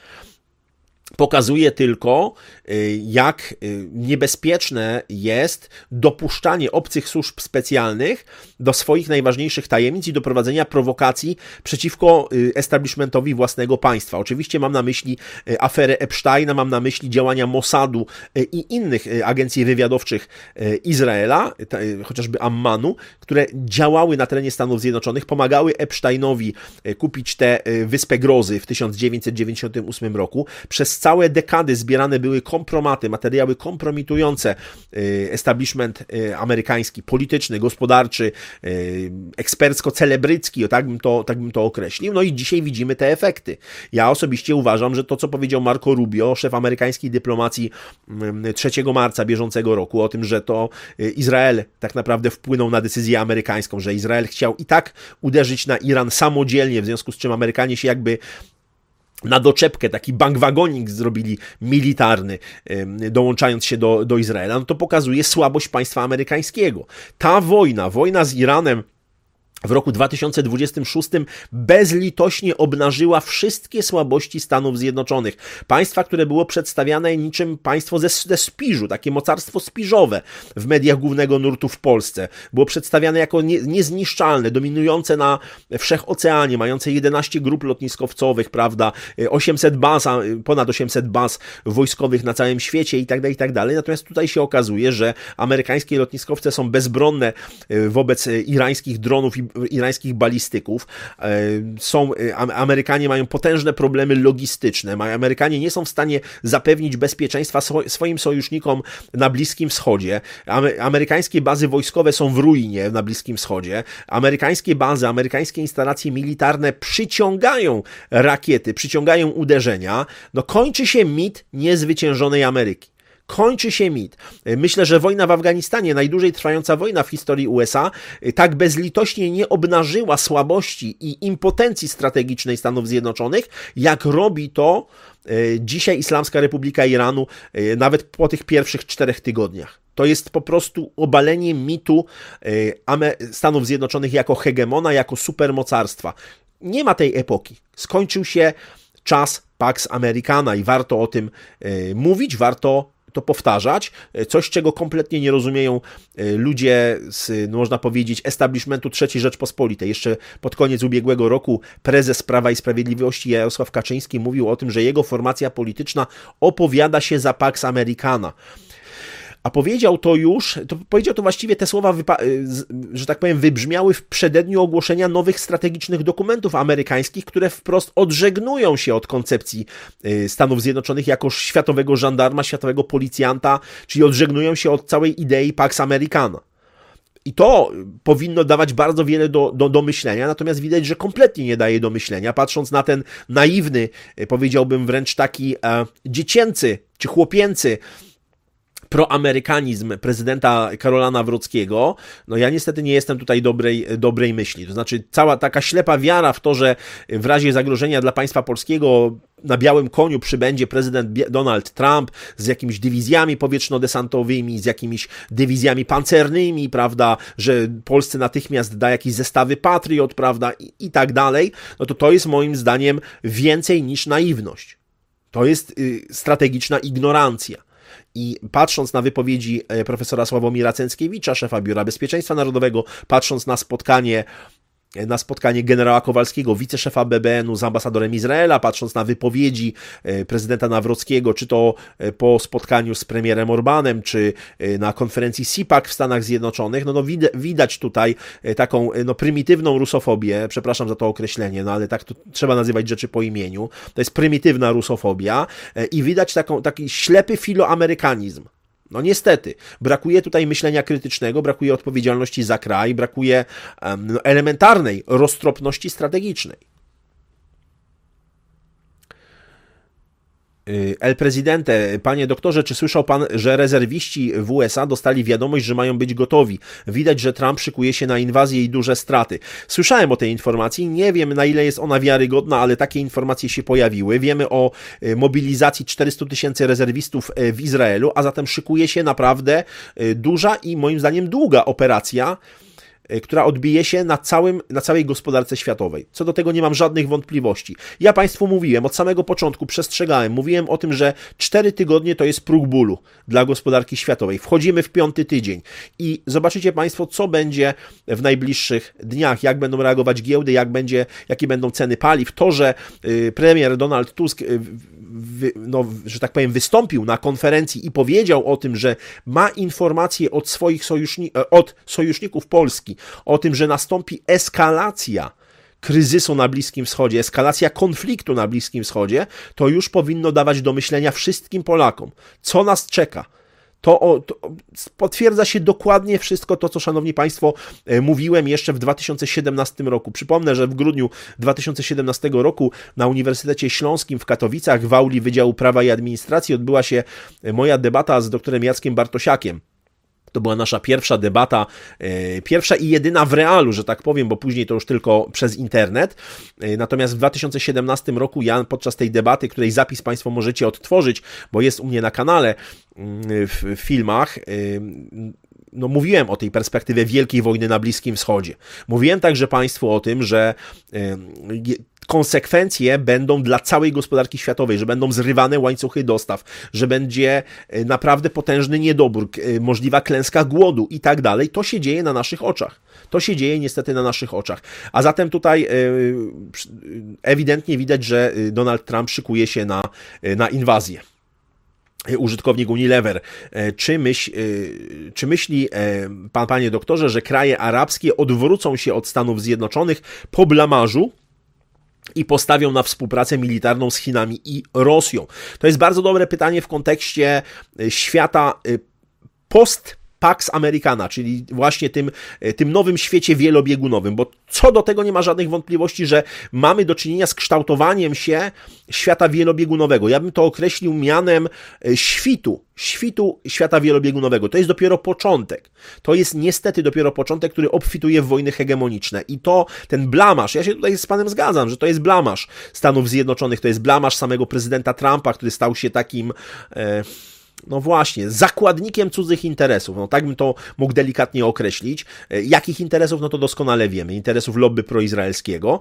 [SPEAKER 1] pokazuje tylko, jak niebezpieczne jest dopuszczanie obcych służb specjalnych do swoich najważniejszych tajemnic i do prowadzenia prowokacji przeciwko establishmentowi własnego państwa. Oczywiście mam na myśli aferę Epsteina, mam na myśli działania Mossadu i innych agencji wywiadowczych Izraela, chociażby Ammanu, które działały na terenie Stanów Zjednoczonych, pomagały Epsteinowi kupić tę Wyspę Grozy w tysiąc dziewięćset dziewięćdziesiątym ósmym roku. Przez całe dekady zbierane były kompromaty, materiały kompromitujące establishment amerykański, polityczny, gospodarczy, ekspercko-celebrycki, tak bym to, tak bym to określił. No i dzisiaj widzimy te efekty. Ja osobiście uważam, że to, co powiedział Marco Rubio, szef amerykańskiej dyplomacji trzeciego marca bieżącego roku, o tym, że to Izrael tak naprawdę wpłynął na decyzję amerykańską, że Izrael chciał i tak uderzyć na Iran samodzielnie, w związku z czym Amerykanie się jakby na doczepkę, taki bankwagonik zrobili militarny, dołączając się do, do Izraela, no to pokazuje słabość państwa amerykańskiego. Ta wojna, wojna z Iranem w roku dwa tysiące dwudziestym szóstym bezlitośnie obnażyła wszystkie słabości Stanów Zjednoczonych. Państwa, które było przedstawiane niczym państwo ze, ze Spiżu, takie mocarstwo spiżowe w mediach głównego nurtu w Polsce. Było przedstawiane jako nie, niezniszczalne, dominujące na wszechoceanie, mające jedenaście grup lotniskowcowych, prawda, osiemset baz, ponad osiemset baz wojskowych na całym świecie i tak dalej, i tak dalej. Natomiast tutaj się okazuje, że amerykańskie lotniskowce są bezbronne wobec irańskich dronów i irańskich balistyków. Są, Amerykanie mają potężne problemy logistyczne. Amerykanie nie są w stanie zapewnić bezpieczeństwa swoim sojusznikom na Bliskim Wschodzie. Amerykańskie bazy wojskowe są w ruinie na Bliskim Wschodzie. Amerykańskie bazy, amerykańskie instalacje militarne przyciągają rakiety, przyciągają uderzenia. No kończy się mit niezwyciężonej Ameryki. Kończy się mit. Myślę, że wojna w Afganistanie, najdłużej trwająca wojna w historii U S A, tak bezlitośnie nie obnażyła słabości i impotencji strategicznej Stanów Zjednoczonych, jak robi to dzisiaj Islamska Republika Iranu, nawet po tych pierwszych czterech tygodniach. To jest po prostu obalenie mitu Stanów Zjednoczonych jako hegemona, jako supermocarstwa. Nie ma tej epoki. Skończył się czas Pax Americana i warto o tym mówić, warto to powtarzać, coś czego kompletnie nie rozumieją ludzie z, no można powiedzieć, establishmentu trzeciej Rzeczpospolitej. Jeszcze pod koniec ubiegłego roku prezes Prawa i Sprawiedliwości Jarosław Kaczyński mówił o tym, że jego formacja polityczna opowiada się za Pax Americana. A powiedział to już, to powiedział to właściwie te słowa, że tak powiem, wybrzmiały w przededniu ogłoszenia nowych strategicznych dokumentów amerykańskich, które wprost odżegnują się od koncepcji Stanów Zjednoczonych jako światowego żandarma, światowego policjanta, czyli odżegnują się od całej idei Pax Americana. I to powinno dawać bardzo wiele do, do, do myślenia, natomiast widać, że kompletnie nie daje do myślenia, patrząc na ten naiwny, powiedziałbym wręcz taki e, dziecięcy czy chłopięcy proamerykanizm prezydenta Karola Nawrockiego. No ja niestety nie jestem tutaj dobrej, dobrej myśli. To znaczy cała taka ślepa wiara w to, że w razie zagrożenia dla państwa polskiego na białym koniu przybędzie prezydent Donald Trump z jakimiś dywizjami powietrzno-desantowymi, z jakimiś dywizjami pancernymi, prawda, że Polsce natychmiast da jakieś zestawy Patriot, prawda, i, i tak dalej, no to to jest moim zdaniem więcej niż naiwność. To jest y, strategiczna ignorancja. I patrząc na wypowiedzi profesora Sławomira Cęckiewicza, szefa Biura Bezpieczeństwa Narodowego, patrząc na spotkanie na spotkanie generała Kowalskiego, wiceszefa B B N-u z ambasadorem Izraela, patrząc na wypowiedzi prezydenta Nawrockiego, czy to po spotkaniu z premierem Orbanem, czy na konferencji C PAC w Stanach Zjednoczonych, no, no widać tutaj taką no, prymitywną rusofobię, przepraszam za to określenie, no ale tak to trzeba nazywać rzeczy po imieniu, to jest prymitywna rusofobia i widać taką, taki ślepy filoamerykanizm. No niestety, brakuje tutaj myślenia krytycznego, brakuje odpowiedzialności za kraj, brakuje um, elementarnej roztropności strategicznej. El Presidente, panie doktorze, czy słyszał pan, że rezerwiści w U S A dostali wiadomość, że mają być gotowi? Widać, że Trump szykuje się na inwazję i duże straty. Słyszałem o tej informacji, nie wiem, na ile jest ona wiarygodna, ale takie informacje się pojawiły. Wiemy o mobilizacji czterystu tysięcy rezerwistów w Izraelu, a zatem szykuje się naprawdę duża i moim zdaniem długa operacja, która odbije się na, całym, na całej gospodarce światowej. Co do tego nie mam żadnych wątpliwości. Ja Państwu mówiłem, od samego początku przestrzegałem, mówiłem o tym, że cztery tygodnie to jest próg bólu dla gospodarki światowej. Wchodzimy w piąty tydzień i zobaczycie Państwo, co będzie w najbliższych dniach, jak będą reagować giełdy, jak będzie, jakie będą ceny paliw. To, że premier Donald Tusk, no, że tak powiem, wystąpił na konferencji i powiedział o tym, że ma informacje od swoich sojuszni- od sojuszników Polski, o tym, że nastąpi eskalacja kryzysu na Bliskim Wschodzie, eskalacja konfliktu na Bliskim Wschodzie, to już powinno dawać do myślenia wszystkim Polakom, co nas czeka. To, to potwierdza się dokładnie wszystko to, co, szanowni państwo, mówiłem jeszcze w dwa tysiące siedemnastym roku. Przypomnę, że w grudniu dwa tysiące siedemnastego roku na Uniwersytecie Śląskim w Katowicach w auli Wydziału Prawa i Administracji odbyła się moja debata z doktorem Jackiem Bartosiakiem. To była nasza pierwsza debata, e, pierwsza i jedyna w realu, że tak powiem, bo później to już tylko przez internet. E, natomiast w dwa tysiące siedemnastym roku ja podczas tej debaty, której zapis Państwo możecie odtworzyć, bo jest u mnie na kanale w, w filmach, e, no mówiłem o tej perspektywie wielkiej wojny na Bliskim Wschodzie. Mówiłem także Państwu o tym, że e, konsekwencje będą dla całej gospodarki światowej, że będą zrywane łańcuchy dostaw, że będzie naprawdę potężny niedobór, możliwa klęska głodu i tak dalej. To się dzieje na naszych oczach. To się dzieje niestety na naszych oczach. A zatem tutaj ewidentnie widać, że Donald Trump szykuje się na, na inwazję. Użytkownik Unilever. Czy, myśl, czy myśli pan, panie doktorze, że kraje arabskie odwrócą się od Stanów Zjednoczonych po blamarzu i postawią na współpracę militarną z Chinami i Rosją? To jest bardzo dobre pytanie w kontekście świata post Pax Americana, czyli właśnie tym, tym nowym świecie wielobiegunowym, bo co do tego nie ma żadnych wątpliwości, że mamy do czynienia z kształtowaniem się świata wielobiegunowego. Ja bym to określił mianem świtu, świtu świata wielobiegunowego. To jest dopiero początek. To jest niestety dopiero początek, który obfituje w wojny hegemoniczne. I to, ten blamaż, ja się tutaj z panem zgadzam, że to jest blamaż Stanów Zjednoczonych, to jest blamaż samego prezydenta Trumpa, który stał się takim... E, No właśnie, zakładnikiem cudzych interesów, no tak bym to mógł delikatnie określić. Jakich interesów? No to doskonale wiemy, interesów lobby proizraelskiego.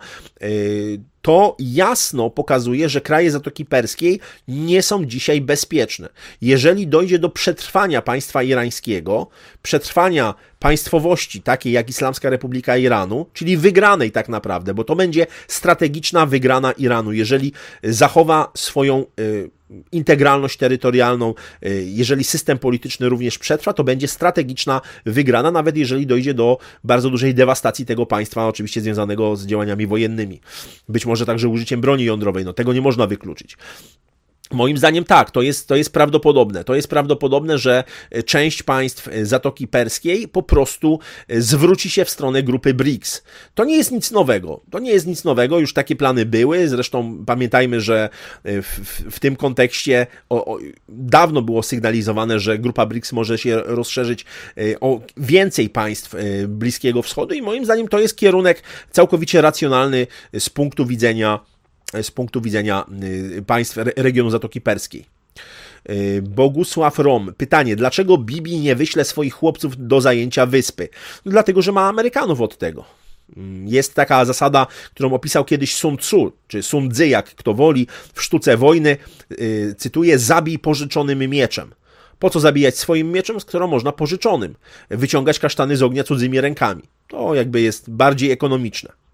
[SPEAKER 1] To jasno pokazuje, że kraje Zatoki Perskiej nie są dzisiaj bezpieczne. Jeżeli dojdzie do przetrwania państwa irańskiego, przetrwania państwowości takiej jak Islamska Republika Iranu, czyli wygranej tak naprawdę, bo to będzie strategiczna wygrana Iranu, jeżeli zachowa swoją integralność terytorialną, jeżeli system polityczny również przetrwa, to będzie strategiczna wygrana, nawet jeżeli dojdzie do bardzo dużej dewastacji tego państwa, oczywiście związanego z działaniami wojennymi. Być może także użyciem broni jądrowej, no tego nie można wykluczyć. Moim zdaniem tak, to jest, to jest prawdopodobne. To jest prawdopodobne, że część państw Zatoki Perskiej po prostu zwróci się w stronę grupy B R I C S. To nie jest nic nowego. To nie jest nic nowego, już takie plany były. Zresztą pamiętajmy, że w, w, w tym kontekście o, o, dawno było sygnalizowane, że grupa B R I C S może się rozszerzyć o więcej państw Bliskiego Wschodu i moim zdaniem to jest kierunek całkowicie racjonalny z punktu widzenia z punktu widzenia państw regionu Zatoki Perskiej. Bogusław Rom. Pytanie, dlaczego Bibi nie wyśle swoich chłopców do zajęcia wyspy? No, dlatego, że ma Amerykanów od tego. Jest taka zasada, którą opisał kiedyś Sun Tzu, czy Sun Tzu, jak kto woli, w Sztuce Wojny, cytuję, zabij pożyczonym mieczem. Po co zabijać swoim mieczem, skoro można pożyczonym? Wyciągać kasztany z ognia cudzymi rękami. To jakby jest bardziej ekonomiczne.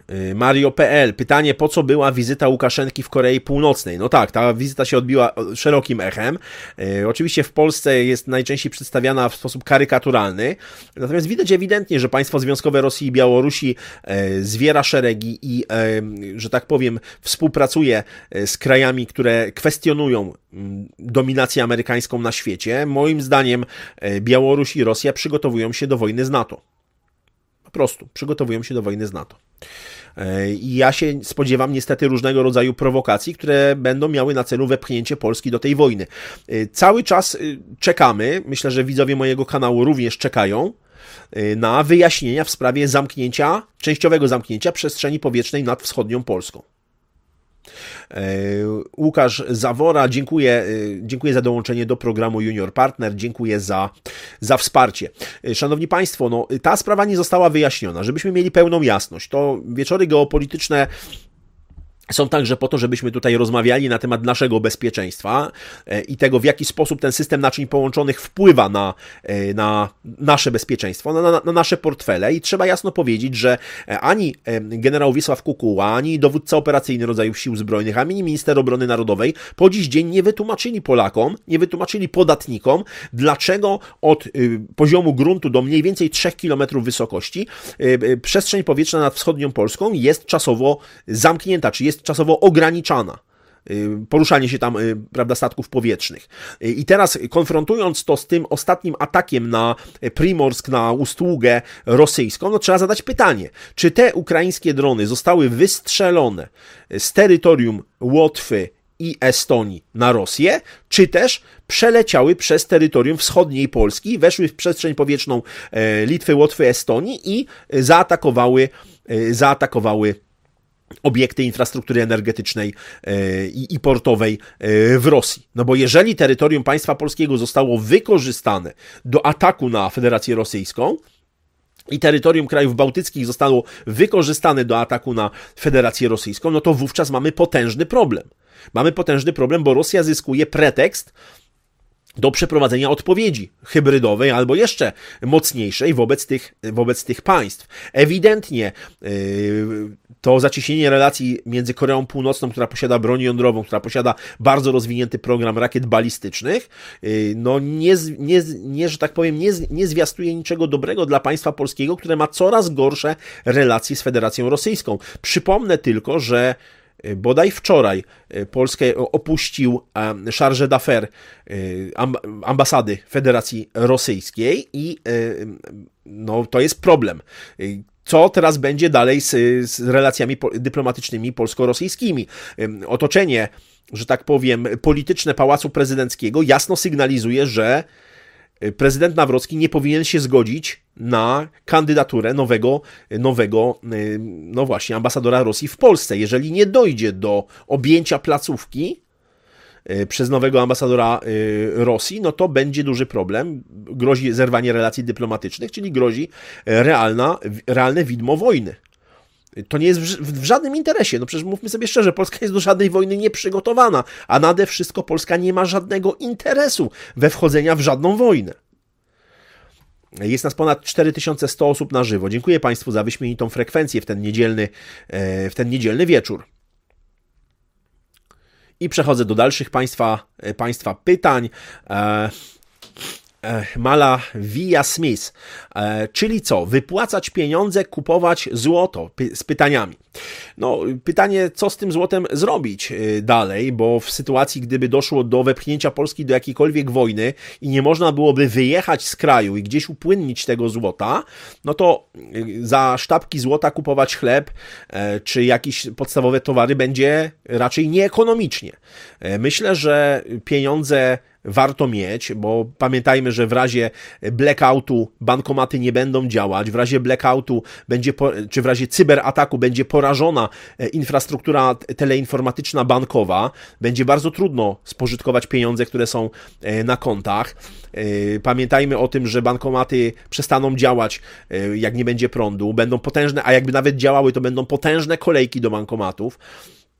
[SPEAKER 1] Mario kropka p l. Pytanie, po co była wizyta Łukaszenki w Korei Północnej? No tak, ta wizyta się odbiła szerokim echem. E, oczywiście w Polsce jest najczęściej przedstawiana w sposób karykaturalny, natomiast widać ewidentnie, że państwo związkowe Rosji i Białorusi e, zwiera szeregi i, e, że tak powiem, współpracuje z krajami, które kwestionują m, dominację amerykańską na świecie. Moim zdaniem e, Białoruś i Rosja przygotowują się do wojny z NATO. Po prostu przygotowują się do wojny z NATO. I ja się spodziewam niestety różnego rodzaju prowokacji, które będą miały na celu wepchnięcie Polski do tej wojny. Cały czas czekamy, myślę, że widzowie mojego kanału również czekają na wyjaśnienia w sprawie zamknięcia, częściowego zamknięcia przestrzeni powietrznej nad wschodnią Polską. Łukasz Zawora, dziękuję, dziękuję za dołączenie do programu Junior Partner, dziękuję za, za wsparcie. Szanowni Państwo, no, ta sprawa nie została wyjaśniona. Żebyśmy mieli pełną jasność, to wieczory geopolityczne są także po to, żebyśmy tutaj rozmawiali na temat naszego bezpieczeństwa i tego, w jaki sposób ten system naczyń połączonych wpływa na, na nasze bezpieczeństwo, na, na, na nasze portfele. I trzeba jasno powiedzieć, że ani generał Wiesław Kukuła, ani dowódca operacyjny rodzajów sił zbrojnych, ani minister obrony narodowej po dziś dzień nie wytłumaczyli Polakom, nie wytłumaczyli podatnikom, dlaczego od poziomu gruntu do mniej więcej trzech kilometrów wysokości przestrzeń powietrzna nad wschodnią Polską jest czasowo zamknięta, czy jest czasowo ograniczana. Poruszanie się tam, prawda, statków powietrznych. I teraz konfrontując to z tym ostatnim atakiem na Primorsk, na Ustługę rosyjską, no trzeba zadać pytanie, czy te ukraińskie drony zostały wystrzelone z terytorium Łotwy i Estonii na Rosję, czy też przeleciały przez terytorium wschodniej Polski, weszły w przestrzeń powietrzną Litwy, Łotwy, Estonii i zaatakowały, zaatakowały obiekty infrastruktury energetycznej i, i portowej w Rosji. No bo jeżeli terytorium państwa polskiego zostało wykorzystane do ataku na Federację Rosyjską i terytorium krajów bałtyckich zostało wykorzystane do ataku na Federację Rosyjską, no to wówczas mamy potężny problem. Mamy potężny problem, bo Rosja zyskuje pretekst do przeprowadzenia odpowiedzi hybrydowej albo jeszcze mocniejszej wobec tych, wobec tych państw. Ewidentnie yy, to zacieśnienie relacji między Koreą Północną, która posiada broń jądrową, która posiada bardzo rozwinięty program rakiet balistycznych, yy, no nie, nie, nie, że tak powiem, nie, nie zwiastuje niczego dobrego dla państwa polskiego, które ma coraz gorsze relacje z Federacją Rosyjską. Przypomnę tylko, że bodaj wczoraj Polskę opuścił chargé d'affaires ambasady Federacji Rosyjskiej i no, to jest problem. Co teraz będzie dalej z, z relacjami dyplomatycznymi polsko-rosyjskimi? Otoczenie, że tak powiem, polityczne Pałacu Prezydenckiego jasno sygnalizuje, że prezydent Nawrocki nie powinien się zgodzić na kandydaturę nowego, nowego, no właśnie, ambasadora Rosji w Polsce. Jeżeli nie dojdzie do objęcia placówki przez nowego ambasadora Rosji, no to będzie duży problem. Grozi zerwanie relacji dyplomatycznych, czyli grozi realna, realne widmo wojny. To nie jest w, w żadnym interesie. No przecież mówmy sobie szczerze, Polska jest do żadnej wojny nieprzygotowana, a nade wszystko Polska nie ma żadnego interesu we wchodzenia w żadną wojnę. Jest nas ponad cztery tysiące sto osób na żywo. Dziękuję Państwu za wyśmienitą frekwencję w ten niedzielny, w ten niedzielny wieczór. I przechodzę do dalszych Państwa, państwa pytań. Mala Via Smith, czyli co? Wypłacać pieniądze, kupować złoto? Py- z pytaniami. No, pytanie, co z tym złotem zrobić dalej, bo w sytuacji, gdyby doszło do wepchnięcia Polski do jakiejkolwiek wojny i nie można byłoby wyjechać z kraju i gdzieś upłynnić tego złota, no to za sztabki złota kupować chleb czy jakieś podstawowe towary będzie raczej nieekonomicznie. Myślę, że pieniądze warto mieć, bo pamiętajmy, że w razie blackoutu bankomaty nie będą działać, w razie blackoutu będzie, czy w razie cyberataku będzie porażona infrastruktura teleinformatyczna bankowa, będzie bardzo trudno spożytkować pieniądze, które są na kontach. Pamiętajmy o tym, że bankomaty przestaną działać, jak nie będzie prądu, będą potężne, a jakby nawet działały, to będą potężne kolejki do bankomatów.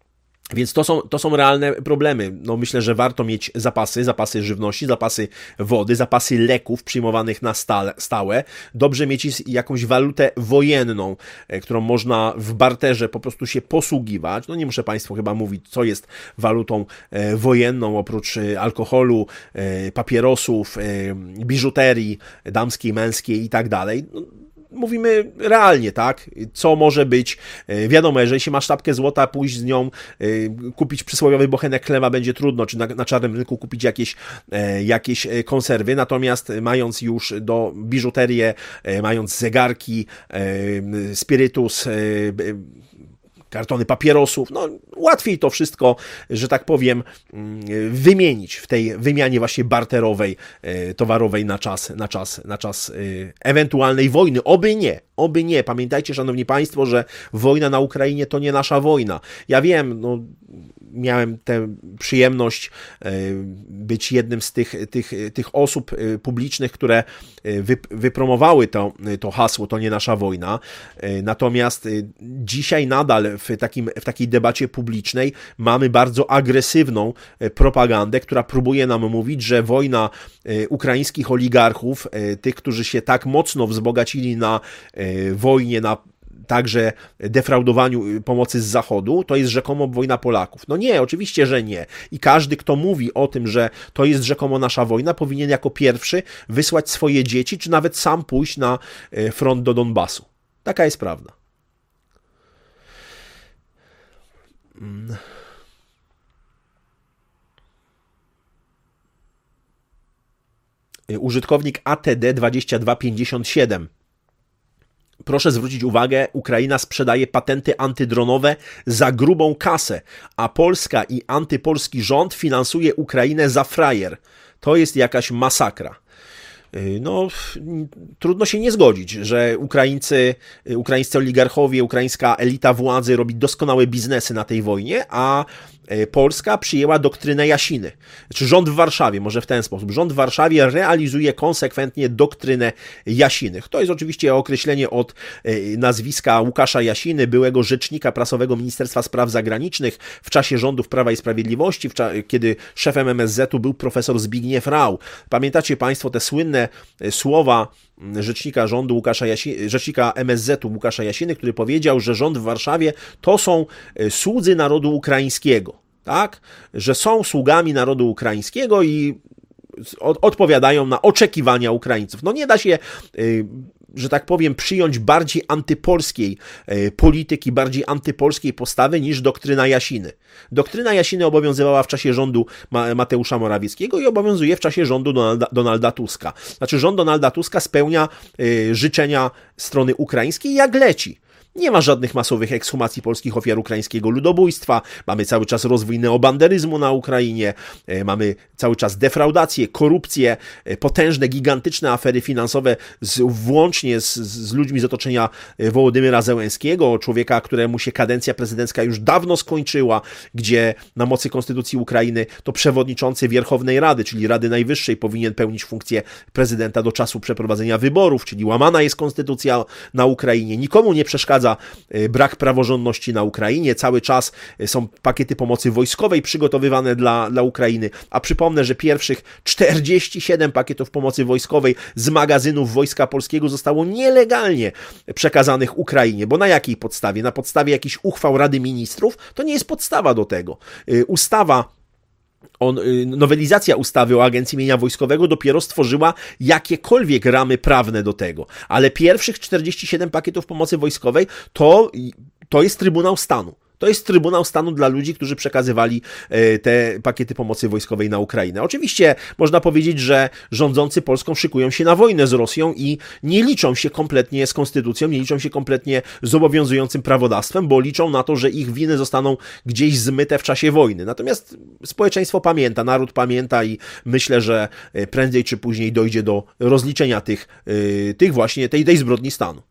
[SPEAKER 1] Więc to są, to są realne problemy. No myślę, że warto mieć zapasy, zapasy żywności, zapasy wody, zapasy leków przyjmowanych na stale, stałe. Dobrze mieć jakąś walutę wojenną, którą można w barterze po prostu się posługiwać. No nie muszę Państwu chyba mówić, co jest walutą wojenną, oprócz alkoholu, papierosów, biżuterii damskiej, męskiej i tak dalej. No, mówimy realnie, tak? Co może być, wiadomo, jeżeli się ma sztabkę złota, pójść z nią, kupić przysłowiowy bochenek chleba będzie trudno, czy na, na czarnym rynku kupić jakieś, jakieś konserwy, natomiast mając już do biżuterię, mając zegarki, spirytus, kartony papierosów, no łatwiej to wszystko, że tak powiem, wymienić w tej wymianie właśnie barterowej, towarowej na czas, na czas, na czas ewentualnej wojny. Oby nie, oby nie. Pamiętajcie, szanowni państwo, że wojna na Ukrainie to nie nasza wojna. Ja wiem, no miałem tę przyjemność być jednym z tych, tych, tych osób publicznych, które wypromowały to, to hasło, to nie nasza wojna. Natomiast dzisiaj nadal w, takim, w takiej debacie publicznej mamy bardzo agresywną propagandę, która próbuje nam mówić, że wojna ukraińskich oligarchów, tych, którzy się tak mocno wzbogacili na wojnie, na także defraudowaniu pomocy z Zachodu, to jest rzekomo wojna Polaków. No nie, oczywiście, że nie. I każdy, kto mówi o tym, że to jest rzekomo nasza wojna, powinien jako pierwszy wysłać swoje dzieci, czy nawet sam pójść na front do Donbasu. Taka jest prawda. Użytkownik A T D dwadzieścia dwa pięćdziesiąt siedem. Proszę zwrócić uwagę, Ukraina sprzedaje patenty antydronowe za grubą kasę, a Polska i antypolski rząd finansuje Ukrainę za frajer. To jest jakaś masakra. No, trudno się nie zgodzić, że Ukraińcy, ukraińscy oligarchowie, ukraińska elita władzy robi doskonałe biznesy na tej wojnie, a Polska przyjęła doktrynę Jasiny. Czy rząd w Warszawie, może w ten sposób, rząd w Warszawie realizuje konsekwentnie doktrynę Jasiny. To jest oczywiście określenie od nazwiska Łukasza Jasiny, byłego rzecznika prasowego Ministerstwa Spraw Zagranicznych w czasie rządów Prawa i Sprawiedliwości, w cza- kiedy szefem M S Z-u był profesor Zbigniew Rau. Pamiętacie Państwo te słynne słowa rzecznika rządu Łukasza Jasi- rzecznika M S Z-u Łukasza Jasiny, który powiedział, że rząd w Warszawie to są słudzy narodu ukraińskiego. Tak? Że są sługami narodu ukraińskiego i od, odpowiadają na oczekiwania Ukraińców. No nie da się, y, że tak powiem, przyjąć bardziej antypolskiej y, polityki, bardziej antypolskiej postawy niż doktryna Jasiny. Doktryna Jasiny obowiązywała w czasie rządu Ma- Mateusza Morawieckiego i obowiązuje w czasie rządu Donalda, Donalda Tuska. Znaczy rząd Donalda Tuska spełnia y, życzenia strony ukraińskiej jak leci. Nie ma żadnych masowych ekshumacji polskich ofiar ukraińskiego ludobójstwa, mamy cały czas rozwój neobanderyzmu na Ukrainie, mamy cały czas defraudację, korupcję, potężne, gigantyczne afery finansowe, z, włącznie z, z ludźmi z otoczenia Wołodymyra Zełenskiego, człowieka, któremu się kadencja prezydencka już dawno skończyła, gdzie na mocy Konstytucji Ukrainy to przewodniczący Wierchownej Rady, czyli Rady Najwyższej, powinien pełnić funkcję prezydenta do czasu przeprowadzenia wyborów, czyli łamana jest konstytucja na Ukrainie. Nikomu nie przeszkadza brak praworządności na Ukrainie. Cały czas są pakiety pomocy wojskowej przygotowywane dla, dla Ukrainy. A przypomnę, że pierwszych czterdzieści siedem pakietów pomocy wojskowej z magazynów Wojska Polskiego zostało nielegalnie przekazanych Ukrainie. Bo na jakiej podstawie? Na podstawie jakichś uchwał Rady Ministrów? To nie jest podstawa do tego. Ustawa On, nowelizacja ustawy o Agencji Mienia Wojskowego dopiero stworzyła jakiekolwiek ramy prawne do tego. Ale pierwszych czterdzieści siedem pakietów pomocy wojskowej to, to jest Trybunał Stanu. To jest Trybunał Stanu dla ludzi, którzy przekazywali te pakiety pomocy wojskowej na Ukrainę. Oczywiście można powiedzieć, że rządzący Polską szykują się na wojnę z Rosją i nie liczą się kompletnie z konstytucją, nie liczą się kompletnie z obowiązującym prawodawstwem, bo liczą na to, że ich winy zostaną gdzieś zmyte w czasie wojny. Natomiast społeczeństwo pamięta, naród pamięta i myślę, że prędzej czy później dojdzie do rozliczenia tych, tych właśnie, tej, tej zbrodni stanu.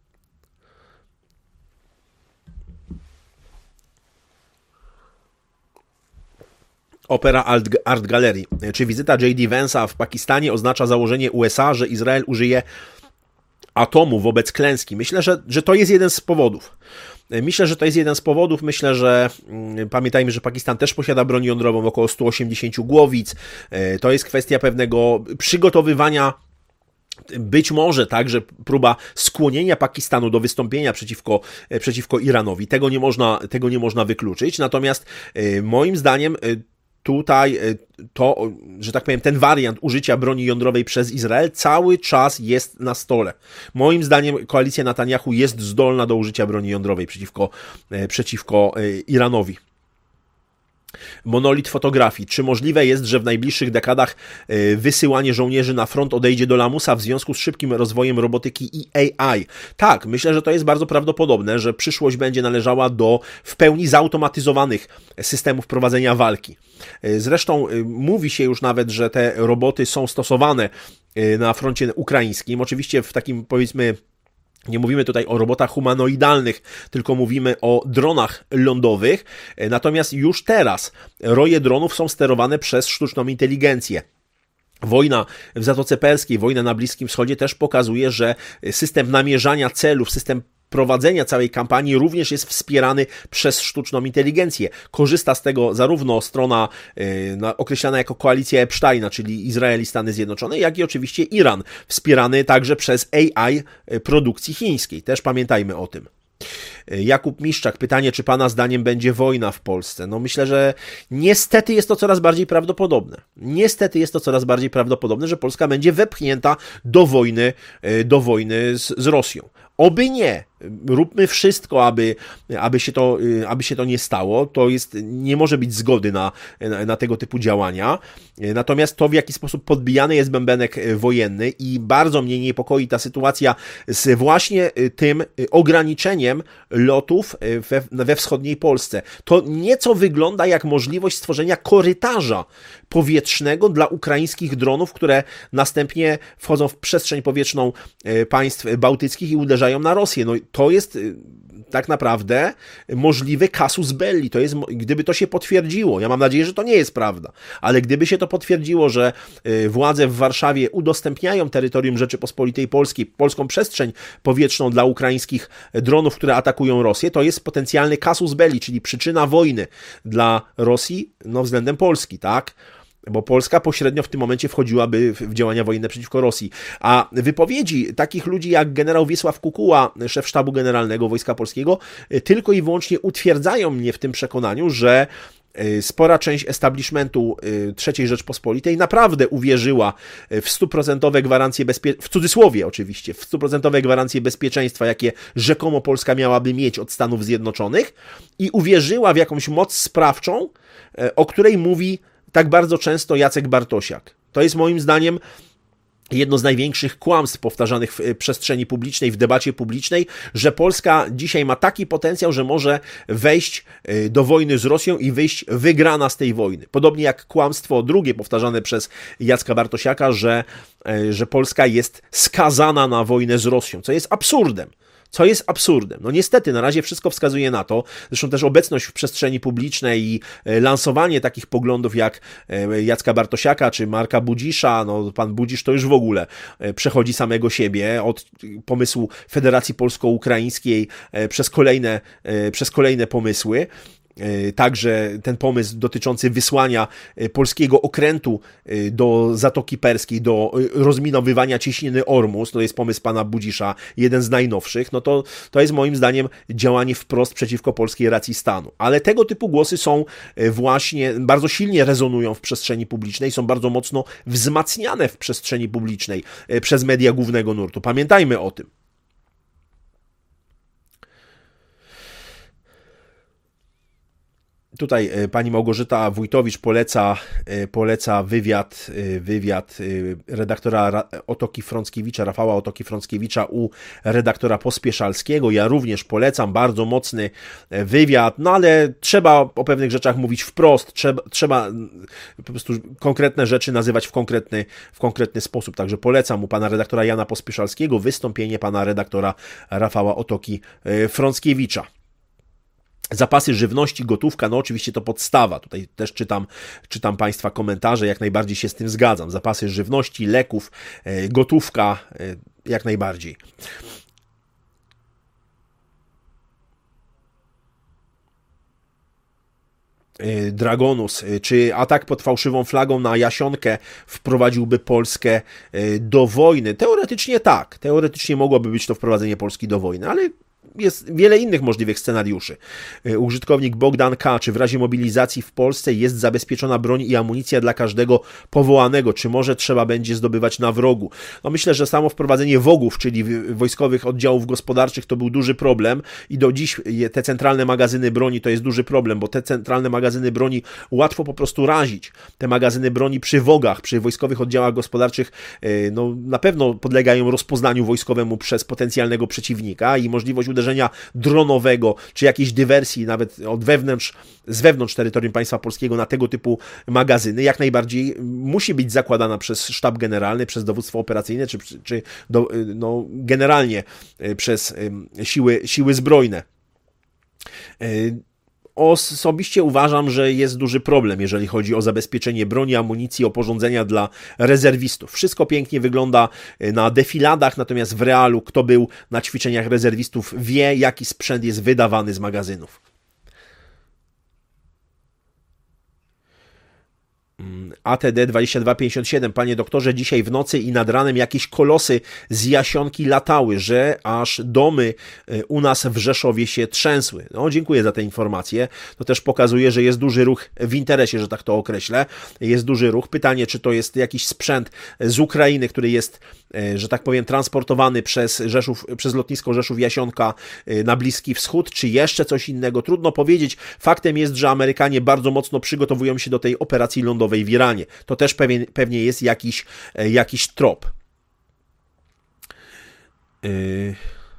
[SPEAKER 1] Opera Art, Art Gallery. Czy wizyta J D Vance'a w Pakistanie oznacza założenie U S A, że Izrael użyje atomu wobec klęski? Myślę, że, że to jest jeden z powodów. Myślę, że to jest jeden z powodów. Myślę, że pamiętajmy, że Pakistan też posiada broń jądrową, około sto osiemdziesiąt głowic. To jest kwestia pewnego przygotowywania, być może także próba skłonienia Pakistanu do wystąpienia przeciwko, przeciwko Iranowi. Tego nie można, tego nie można wykluczyć. Natomiast moim zdaniem tutaj to, że tak powiem, ten wariant użycia broni jądrowej przez Izrael cały czas jest na stole. Moim zdaniem koalicja Netanyahu jest zdolna do użycia broni jądrowej przeciwko, przeciwko Iranowi. Monolit fotografii. Czy możliwe jest, że w najbliższych dekadach wysyłanie żołnierzy na front odejdzie do lamusa w związku z szybkim rozwojem robotyki i A I? Tak, myślę, że to jest bardzo prawdopodobne, że przyszłość będzie należała do w pełni zautomatyzowanych systemów prowadzenia walki. Zresztą mówi się już nawet, że te roboty są stosowane na froncie ukraińskim. Oczywiście w takim, powiedzmy, nie mówimy tutaj o robotach humanoidalnych, tylko mówimy o dronach lądowych. Natomiast już teraz roje dronów są sterowane przez sztuczną inteligencję. Wojna w Zatoce Perskiej, wojna na Bliskim Wschodzie też pokazuje, że system namierzania celów, system prowadzenia całej kampanii również jest wspierany przez sztuczną inteligencję. Korzysta z tego zarówno strona yy, określana jako koalicja Epsteina, czyli Izrael i Stany Zjednoczone, jak i oczywiście Iran, wspierany także przez A I produkcji chińskiej. Też pamiętajmy o tym. Jakub Miszczak, pytanie, czy pana zdaniem będzie wojna w Polsce? No myślę, że niestety jest to coraz bardziej prawdopodobne. Niestety jest to coraz bardziej prawdopodobne, że Polska będzie wepchnięta do wojny, do wojny z, z Rosją. Oby nie. Róbmy wszystko, aby, aby, się to, aby się to nie stało. To jest, nie może być zgody na, na, na tego typu działania. Natomiast to, w jaki sposób podbijany jest bębenek wojenny i bardzo mnie niepokoi ta sytuacja z właśnie tym ograniczeniem lotów we, we wschodniej Polsce. To nieco wygląda jak możliwość stworzenia korytarza powietrznego dla ukraińskich dronów, które następnie wchodzą w przestrzeń powietrzną państw bałtyckich i uderzają na Rosję. No to jest tak naprawdę możliwy casus belli. To jest, gdyby to się potwierdziło, ja mam nadzieję, że to nie jest prawda, ale gdyby się to potwierdziło, że władze w Warszawie udostępniają terytorium Rzeczypospolitej Polskiej, polską przestrzeń powietrzną dla ukraińskich dronów, które atakują Rosję, to jest potencjalny casus belli, czyli przyczyna wojny dla Rosji, no względem Polski, tak? Bo Polska pośrednio w tym momencie wchodziłaby w działania wojenne przeciwko Rosji. A wypowiedzi takich ludzi jak generał Wiesław Kukuła, szef sztabu generalnego Wojska Polskiego, tylko i wyłącznie utwierdzają mnie w tym przekonaniu, że spora część establishmentu trzeciej Rzeczpospolitej naprawdę uwierzyła w stuprocentowe gwarancje bezpieczeństwa, w cudzysłowie oczywiście, w stuprocentowe gwarancje bezpieczeństwa, jakie rzekomo Polska miałaby mieć od Stanów Zjednoczonych i uwierzyła w jakąś moc sprawczą, o której mówi tak bardzo często Jacek Bartosiak. To jest moim zdaniem jedno z największych kłamstw powtarzanych w przestrzeni publicznej, w debacie publicznej, że Polska dzisiaj ma taki potencjał, że może wejść do wojny z Rosją i wyjść wygrana z tej wojny. Podobnie jak kłamstwo drugie powtarzane przez Jacka Bartosiaka, że, że Polska jest skazana na wojnę z Rosją, co jest absurdem. Co jest absurdem. No niestety, na razie wszystko wskazuje na to, zresztą też obecność w przestrzeni publicznej i lansowanie takich poglądów jak Jacka Bartosiaka czy Marka Budzisza, no pan Budzisz to już w ogóle przechodzi samego siebie od pomysłu Federacji Polsko-Ukraińskiej przez kolejne, przez kolejne pomysły. Także ten pomysł dotyczący wysłania polskiego okrętu do Zatoki Perskiej, do rozminowywania cieśniny Ormus, to jest pomysł pana Budzisza, jeden z najnowszych, no to, to jest moim zdaniem działanie wprost przeciwko polskiej racji stanu. Ale tego typu głosy są właśnie, bardzo silnie rezonują w przestrzeni publicznej, są bardzo mocno wzmacniane w przestrzeni publicznej przez media głównego nurtu. Pamiętajmy o tym. Tutaj pani Małgorzata Wójtowicz poleca, poleca wywiad, wywiad redaktora Otoki Frąckiewicza, Rafała Otoki Frąckiewicza u redaktora Pospieszalskiego. Ja również polecam, bardzo mocny wywiad, no ale trzeba o pewnych rzeczach mówić wprost, trzeba, trzeba po prostu konkretne rzeczy nazywać w konkretny, w konkretny sposób. Także polecam u pana redaktora Jana Pospieszalskiego wystąpienie pana redaktora Rafała Otoki Frąckiewicza. Zapasy żywności, gotówka, no oczywiście to podstawa. Tutaj też czytam, czytam państwa komentarze, jak najbardziej się z tym zgadzam. Zapasy żywności, leków, gotówka, jak najbardziej. Dragonus, czy atak pod fałszywą flagą na Jasionkę wprowadziłby Polskę do wojny? Teoretycznie tak. Teoretycznie mogłoby być to wprowadzenie Polski do wojny, ale jest wiele innych możliwych scenariuszy. Użytkownik Bogdan K. Czy w razie mobilizacji w Polsce jest zabezpieczona broń i amunicja dla każdego powołanego? Czy może trzeba będzie zdobywać na wrogu? No myślę, że samo wprowadzenie wogów, czyli wojskowych oddziałów gospodarczych, to był duży problem i do dziś te centralne magazyny broni to jest duży problem, bo te centralne magazyny broni łatwo po prostu razić. Te magazyny broni przy wogach, przy wojskowych oddziałach gospodarczych no, na pewno podlegają rozpoznaniu wojskowemu przez potencjalnego przeciwnika i możliwość uderzenia dronowego, czy jakiejś dywersji nawet od wewnątrz, z wewnątrz terytorium państwa polskiego na tego typu magazyny, jak najbardziej musi być zakładana przez sztab generalny, przez dowództwo operacyjne, czy, czy do, no, generalnie przez siły, siły zbrojne. Osobiście uważam, że jest duży problem, jeżeli chodzi o zabezpieczenie broni, amunicji, oporządzenia dla rezerwistów. Wszystko pięknie wygląda na defiladach, natomiast w realu, kto był na ćwiczeniach rezerwistów, wie, jaki sprzęt jest wydawany z magazynów. A T D dwadzieścia dwa pięćdziesiąt siedem. Panie doktorze, dzisiaj w nocy i nad ranem jakieś kolosy z Jasionki latały, że aż domy u nas w Rzeszowie się trzęsły. No, dziękuję za te informacje. To też pokazuje, że jest duży ruch w interesie, że tak to określę. Jest duży ruch. Pytanie, czy to jest jakiś sprzęt z Ukrainy, który jest, że tak powiem, transportowany przez Rzeszów, przez lotnisko Rzeszów-Jasionka na Bliski Wschód, czy jeszcze coś innego. Trudno powiedzieć. Faktem jest, że Amerykanie bardzo mocno przygotowują się do tej operacji lądowej w Iranie. To też pewnie, pewnie jest jakiś, jakiś trop. Yy...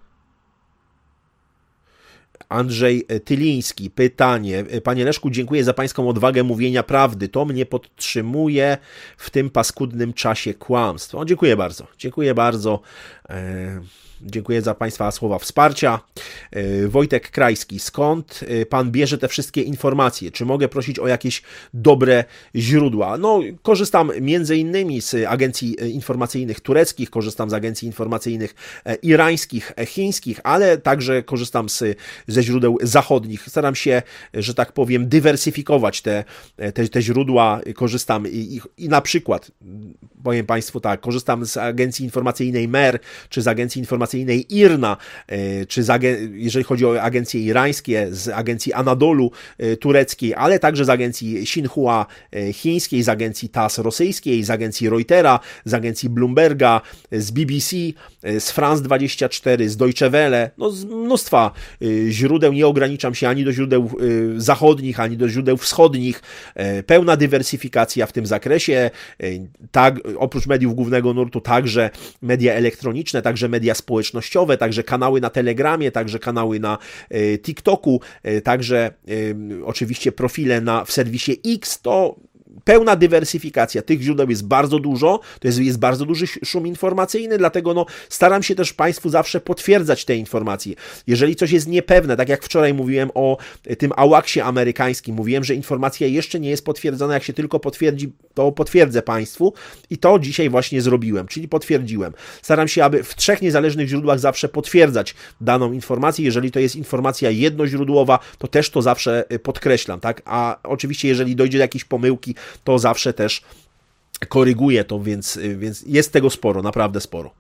[SPEAKER 1] Andrzej Tyliński, pytanie. Panie Leszku, dziękuję za pańską odwagę mówienia prawdy. To mnie podtrzymuje w tym paskudnym czasie kłamstw. O, dziękuję bardzo. Dziękuję bardzo. Yy... Dziękuję za państwa słowa wsparcia. Wojtek Krajski, skąd pan bierze te wszystkie informacje? Czy mogę prosić o jakieś dobre źródła? No, korzystam między innymi z agencji informacyjnych tureckich, korzystam z agencji informacyjnych irańskich, chińskich, ale także korzystam z, ze źródeł zachodnich. Staram się, że tak powiem, dywersyfikować te, te, te źródła. Korzystam i, i, i na przykład, powiem państwu tak, korzystam z agencji informacyjnej M E R, czy z agencji informacyjnej I R N A, czy z, jeżeli chodzi o agencje irańskie, z agencji Anadolu tureckiej, ale także z agencji Xinhua chińskiej, z agencji T A S rosyjskiej, z agencji Reutera, z agencji Bloomberga, z B B C, z France dwadzieścia cztery, z Deutsche Welle, no z mnóstwa źródeł. Nie ograniczam się ani do źródeł zachodnich, ani do źródeł wschodnich. Pełna dywersyfikacja w tym zakresie. Tak, oprócz mediów głównego nurtu także media elektroniczne, także media społecznościowe, społecznościowe, także kanały na Telegramie, także kanały na y, TikToku, y, także y, oczywiście profile na, w serwisie X. To pełna dywersyfikacja. Tych źródeł jest bardzo dużo, to jest, jest bardzo duży szum informacyjny, dlatego no, staram się też Państwu zawsze potwierdzać te informacje. Jeżeli coś jest niepewne, tak jak wczoraj mówiłem o tym AWACS-ie amerykańskim, mówiłem, że informacja jeszcze nie jest potwierdzona, jak się tylko potwierdzi, to potwierdzę Państwu i to dzisiaj właśnie zrobiłem, czyli potwierdziłem. Staram się, aby w trzech niezależnych źródłach zawsze potwierdzać daną informację. Jeżeli to jest informacja jednoźródłowa, to też to zawsze podkreślam, tak? A oczywiście, jeżeli dojdzie do jakiejś pomyłki, to zawsze też koryguję to, więc, więc jest tego sporo, naprawdę sporo.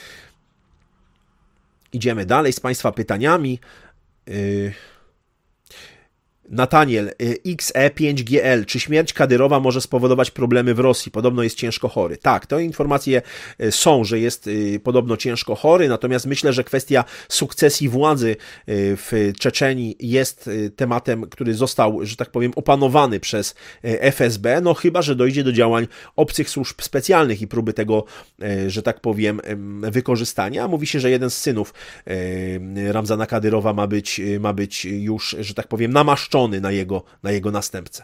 [SPEAKER 1] Idziemy dalej z Państwa pytaniami. Yy... Nataniel, X E pięć G L. Czy śmierć Kadyrowa może spowodować problemy w Rosji? Podobno jest ciężko chory. Tak, te informacje są, że jest podobno ciężko chory, natomiast myślę, że kwestia sukcesji władzy w Czeczenii jest tematem, który został, że tak powiem, opanowany przez F S B, no chyba że dojdzie do działań obcych służb specjalnych i próby tego, że tak powiem, wykorzystania. Mówi się, że jeden z synów Ramzana Kadyrowa ma być, ma być już, że tak powiem, namaszczony na jego, na jego następcę.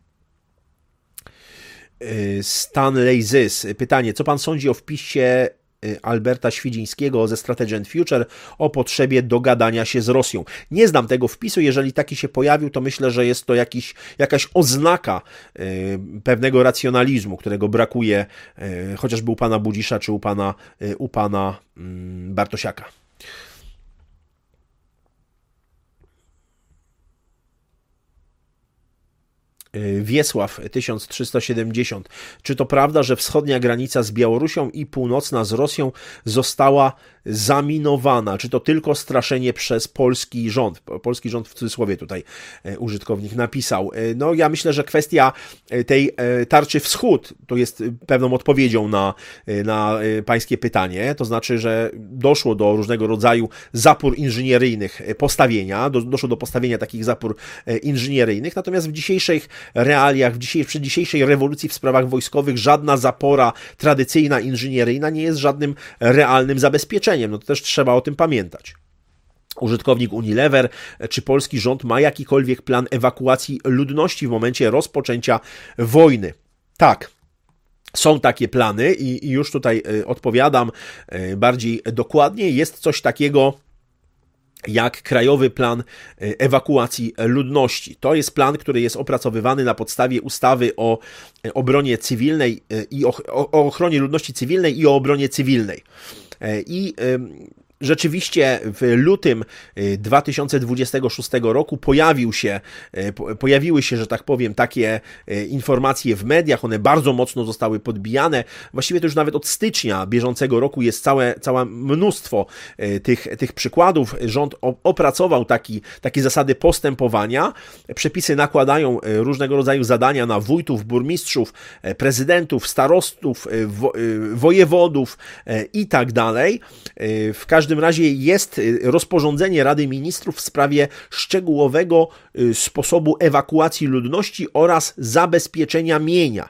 [SPEAKER 1] Stanley Zys. Pytanie, co pan sądzi o wpisie Alberta Świdzińskiego ze Strategy and Future o potrzebie dogadania się z Rosją? Nie znam tego wpisu, jeżeli taki się pojawił, to myślę, że jest to jakiś, jakaś oznaka y, pewnego racjonalizmu, którego brakuje y, chociażby u pana Budzisza, czy u pana, y, u pana y, Bartosiaka. Wiesław tysiąc trzysta siedemdziesiąt. Czy to prawda, że wschodnia granica z Białorusią i północna z Rosją została zaminowana? Czy to tylko straszenie przez polski rząd? Polski rząd w cudzysłowie tutaj użytkownik napisał. No ja myślę, że kwestia tej tarczy wschód to jest pewną odpowiedzią na, na pańskie pytanie. To znaczy, że doszło do różnego rodzaju zapór inżynieryjnych postawienia, do, doszło do postawienia takich zapór inżynieryjnych, natomiast w dzisiejszych realiach, w dzisiejszej, przy dzisiejszej rewolucji w sprawach wojskowych żadna zapora tradycyjna, inżynieryjna nie jest żadnym realnym zabezpieczeniem. No to też trzeba o tym pamiętać. Użytkownik Unilever, czy polski rząd ma jakikolwiek plan ewakuacji ludności w momencie rozpoczęcia wojny? Tak. Są takie plany i, i już tutaj odpowiadam bardziej dokładnie. Jest coś takiego jak Krajowy Plan Ewakuacji Ludności. To jest plan, który jest opracowywany na podstawie ustawy o obronie cywilnej i o, o ochronie ludności cywilnej i o obronie cywilnej. I rzeczywiście w lutym dwa tysiące dwudziestego szóstego roku pojawił się, pojawiły się, że tak powiem, takie informacje w mediach, one bardzo mocno zostały podbijane. Właściwie to już nawet od stycznia bieżącego roku jest całe, całe mnóstwo tych, tych przykładów. Rząd opracował taki, takie zasady postępowania. Przepisy nakładają różnego rodzaju zadania na wójtów, burmistrzów, prezydentów, starostów, wo, wojewodów i tak dalej. W każdym W każdym razie jest rozporządzenie Rady Ministrów w sprawie szczegółowego sposobu ewakuacji ludności oraz zabezpieczenia mienia.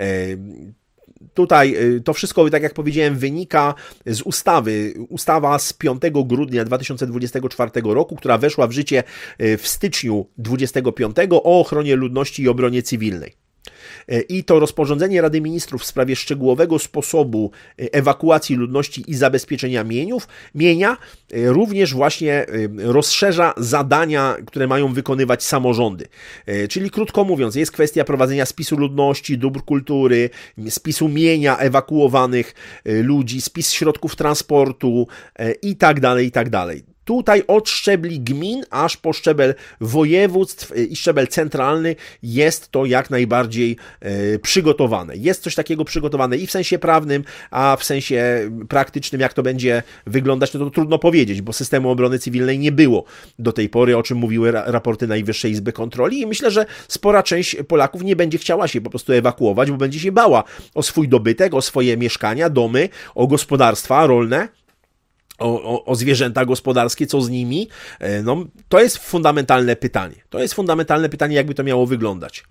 [SPEAKER 1] Tutaj to wszystko, tak jak powiedziałem, wynika z ustawy. Ustawa z piątego grudnia dwa tysiące dwudziestego czwartego roku, która weszła w życie w styczniu dwudziestego piątego o ochronie ludności i obronie cywilnej. I to rozporządzenie Rady Ministrów w sprawie szczegółowego sposobu ewakuacji ludności i zabezpieczenia mieniów, mienia również właśnie rozszerza zadania, które mają wykonywać samorządy. Czyli krótko mówiąc, jest kwestia prowadzenia spisu ludności, dóbr kultury, spisu mienia ewakuowanych ludzi, spis środków transportu i tak dalej, i tak dalej. Tutaj od szczebli gmin aż po szczebel województw i szczebel centralny jest to jak najbardziej e, przygotowane. Jest coś takiego przygotowane i w sensie prawnym, a w sensie praktycznym, jak to będzie wyglądać, no to trudno powiedzieć, bo systemu obrony cywilnej nie było do tej pory, o czym mówiły ra- raporty Najwyższej Izby Kontroli i myślę, że spora część Polaków nie będzie chciała się po prostu ewakuować, bo będzie się bała o swój dobytek, o swoje mieszkania, domy, o gospodarstwa rolne. O, o, o zwierzęta gospodarskie, co z nimi? No, to jest fundamentalne pytanie. To jest fundamentalne pytanie, jakby to miało wyglądać.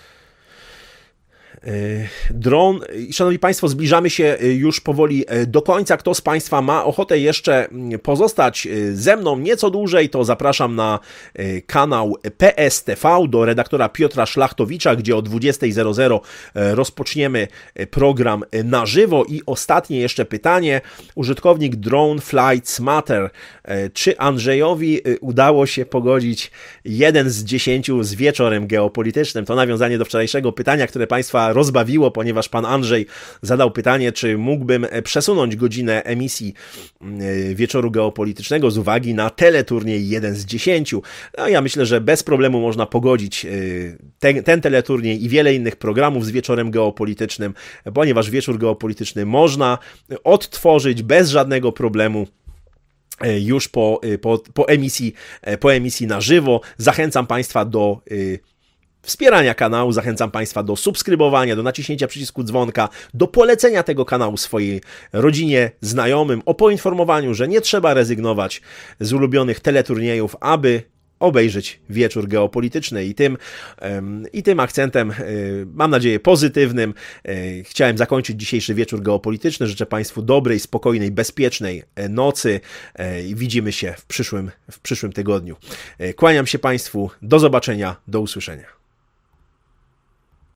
[SPEAKER 1] Dron. Szanowni Państwo, zbliżamy się już powoli do końca. Kto z Państwa ma ochotę jeszcze pozostać ze mną nieco dłużej, to zapraszam na kanał P S T V do redaktora Piotra Szlachtowicza, gdzie o dwudziesta zero zero rozpoczniemy program na żywo. I ostatnie jeszcze pytanie. Użytkownik Drone Flights Matter. Czy Andrzejowi udało się pogodzić jeden z dziesięciu z wieczorem geopolitycznym? To nawiązanie do wczorajszego pytania, które Państwa rozbawiło, ponieważ pan Andrzej zadał pytanie, czy mógłbym przesunąć godzinę emisji wieczoru geopolitycznego z uwagi na teleturniej jeden z dziesięciu. No ja myślę, że bez problemu można pogodzić ten, ten teleturniej i wiele innych programów z wieczorem geopolitycznym, ponieważ wieczór geopolityczny można odtworzyć bez żadnego problemu już po, po, po, emisji, po emisji na żywo. Zachęcam Państwa do wspierania kanału, zachęcam Państwa do subskrybowania, do naciśnięcia przycisku dzwonka, do polecenia tego kanału swojej rodzinie, znajomym, o poinformowaniu, że nie trzeba rezygnować z ulubionych teleturniejów, aby obejrzeć wieczór geopolityczny i tym, i tym akcentem, mam nadzieję, pozytywnym, chciałem zakończyć dzisiejszy wieczór geopolityczny. Życzę Państwu dobrej, spokojnej, bezpiecznej nocy i widzimy się w przyszłym, w przyszłym tygodniu. Kłaniam się Państwu, do zobaczenia, do usłyszenia.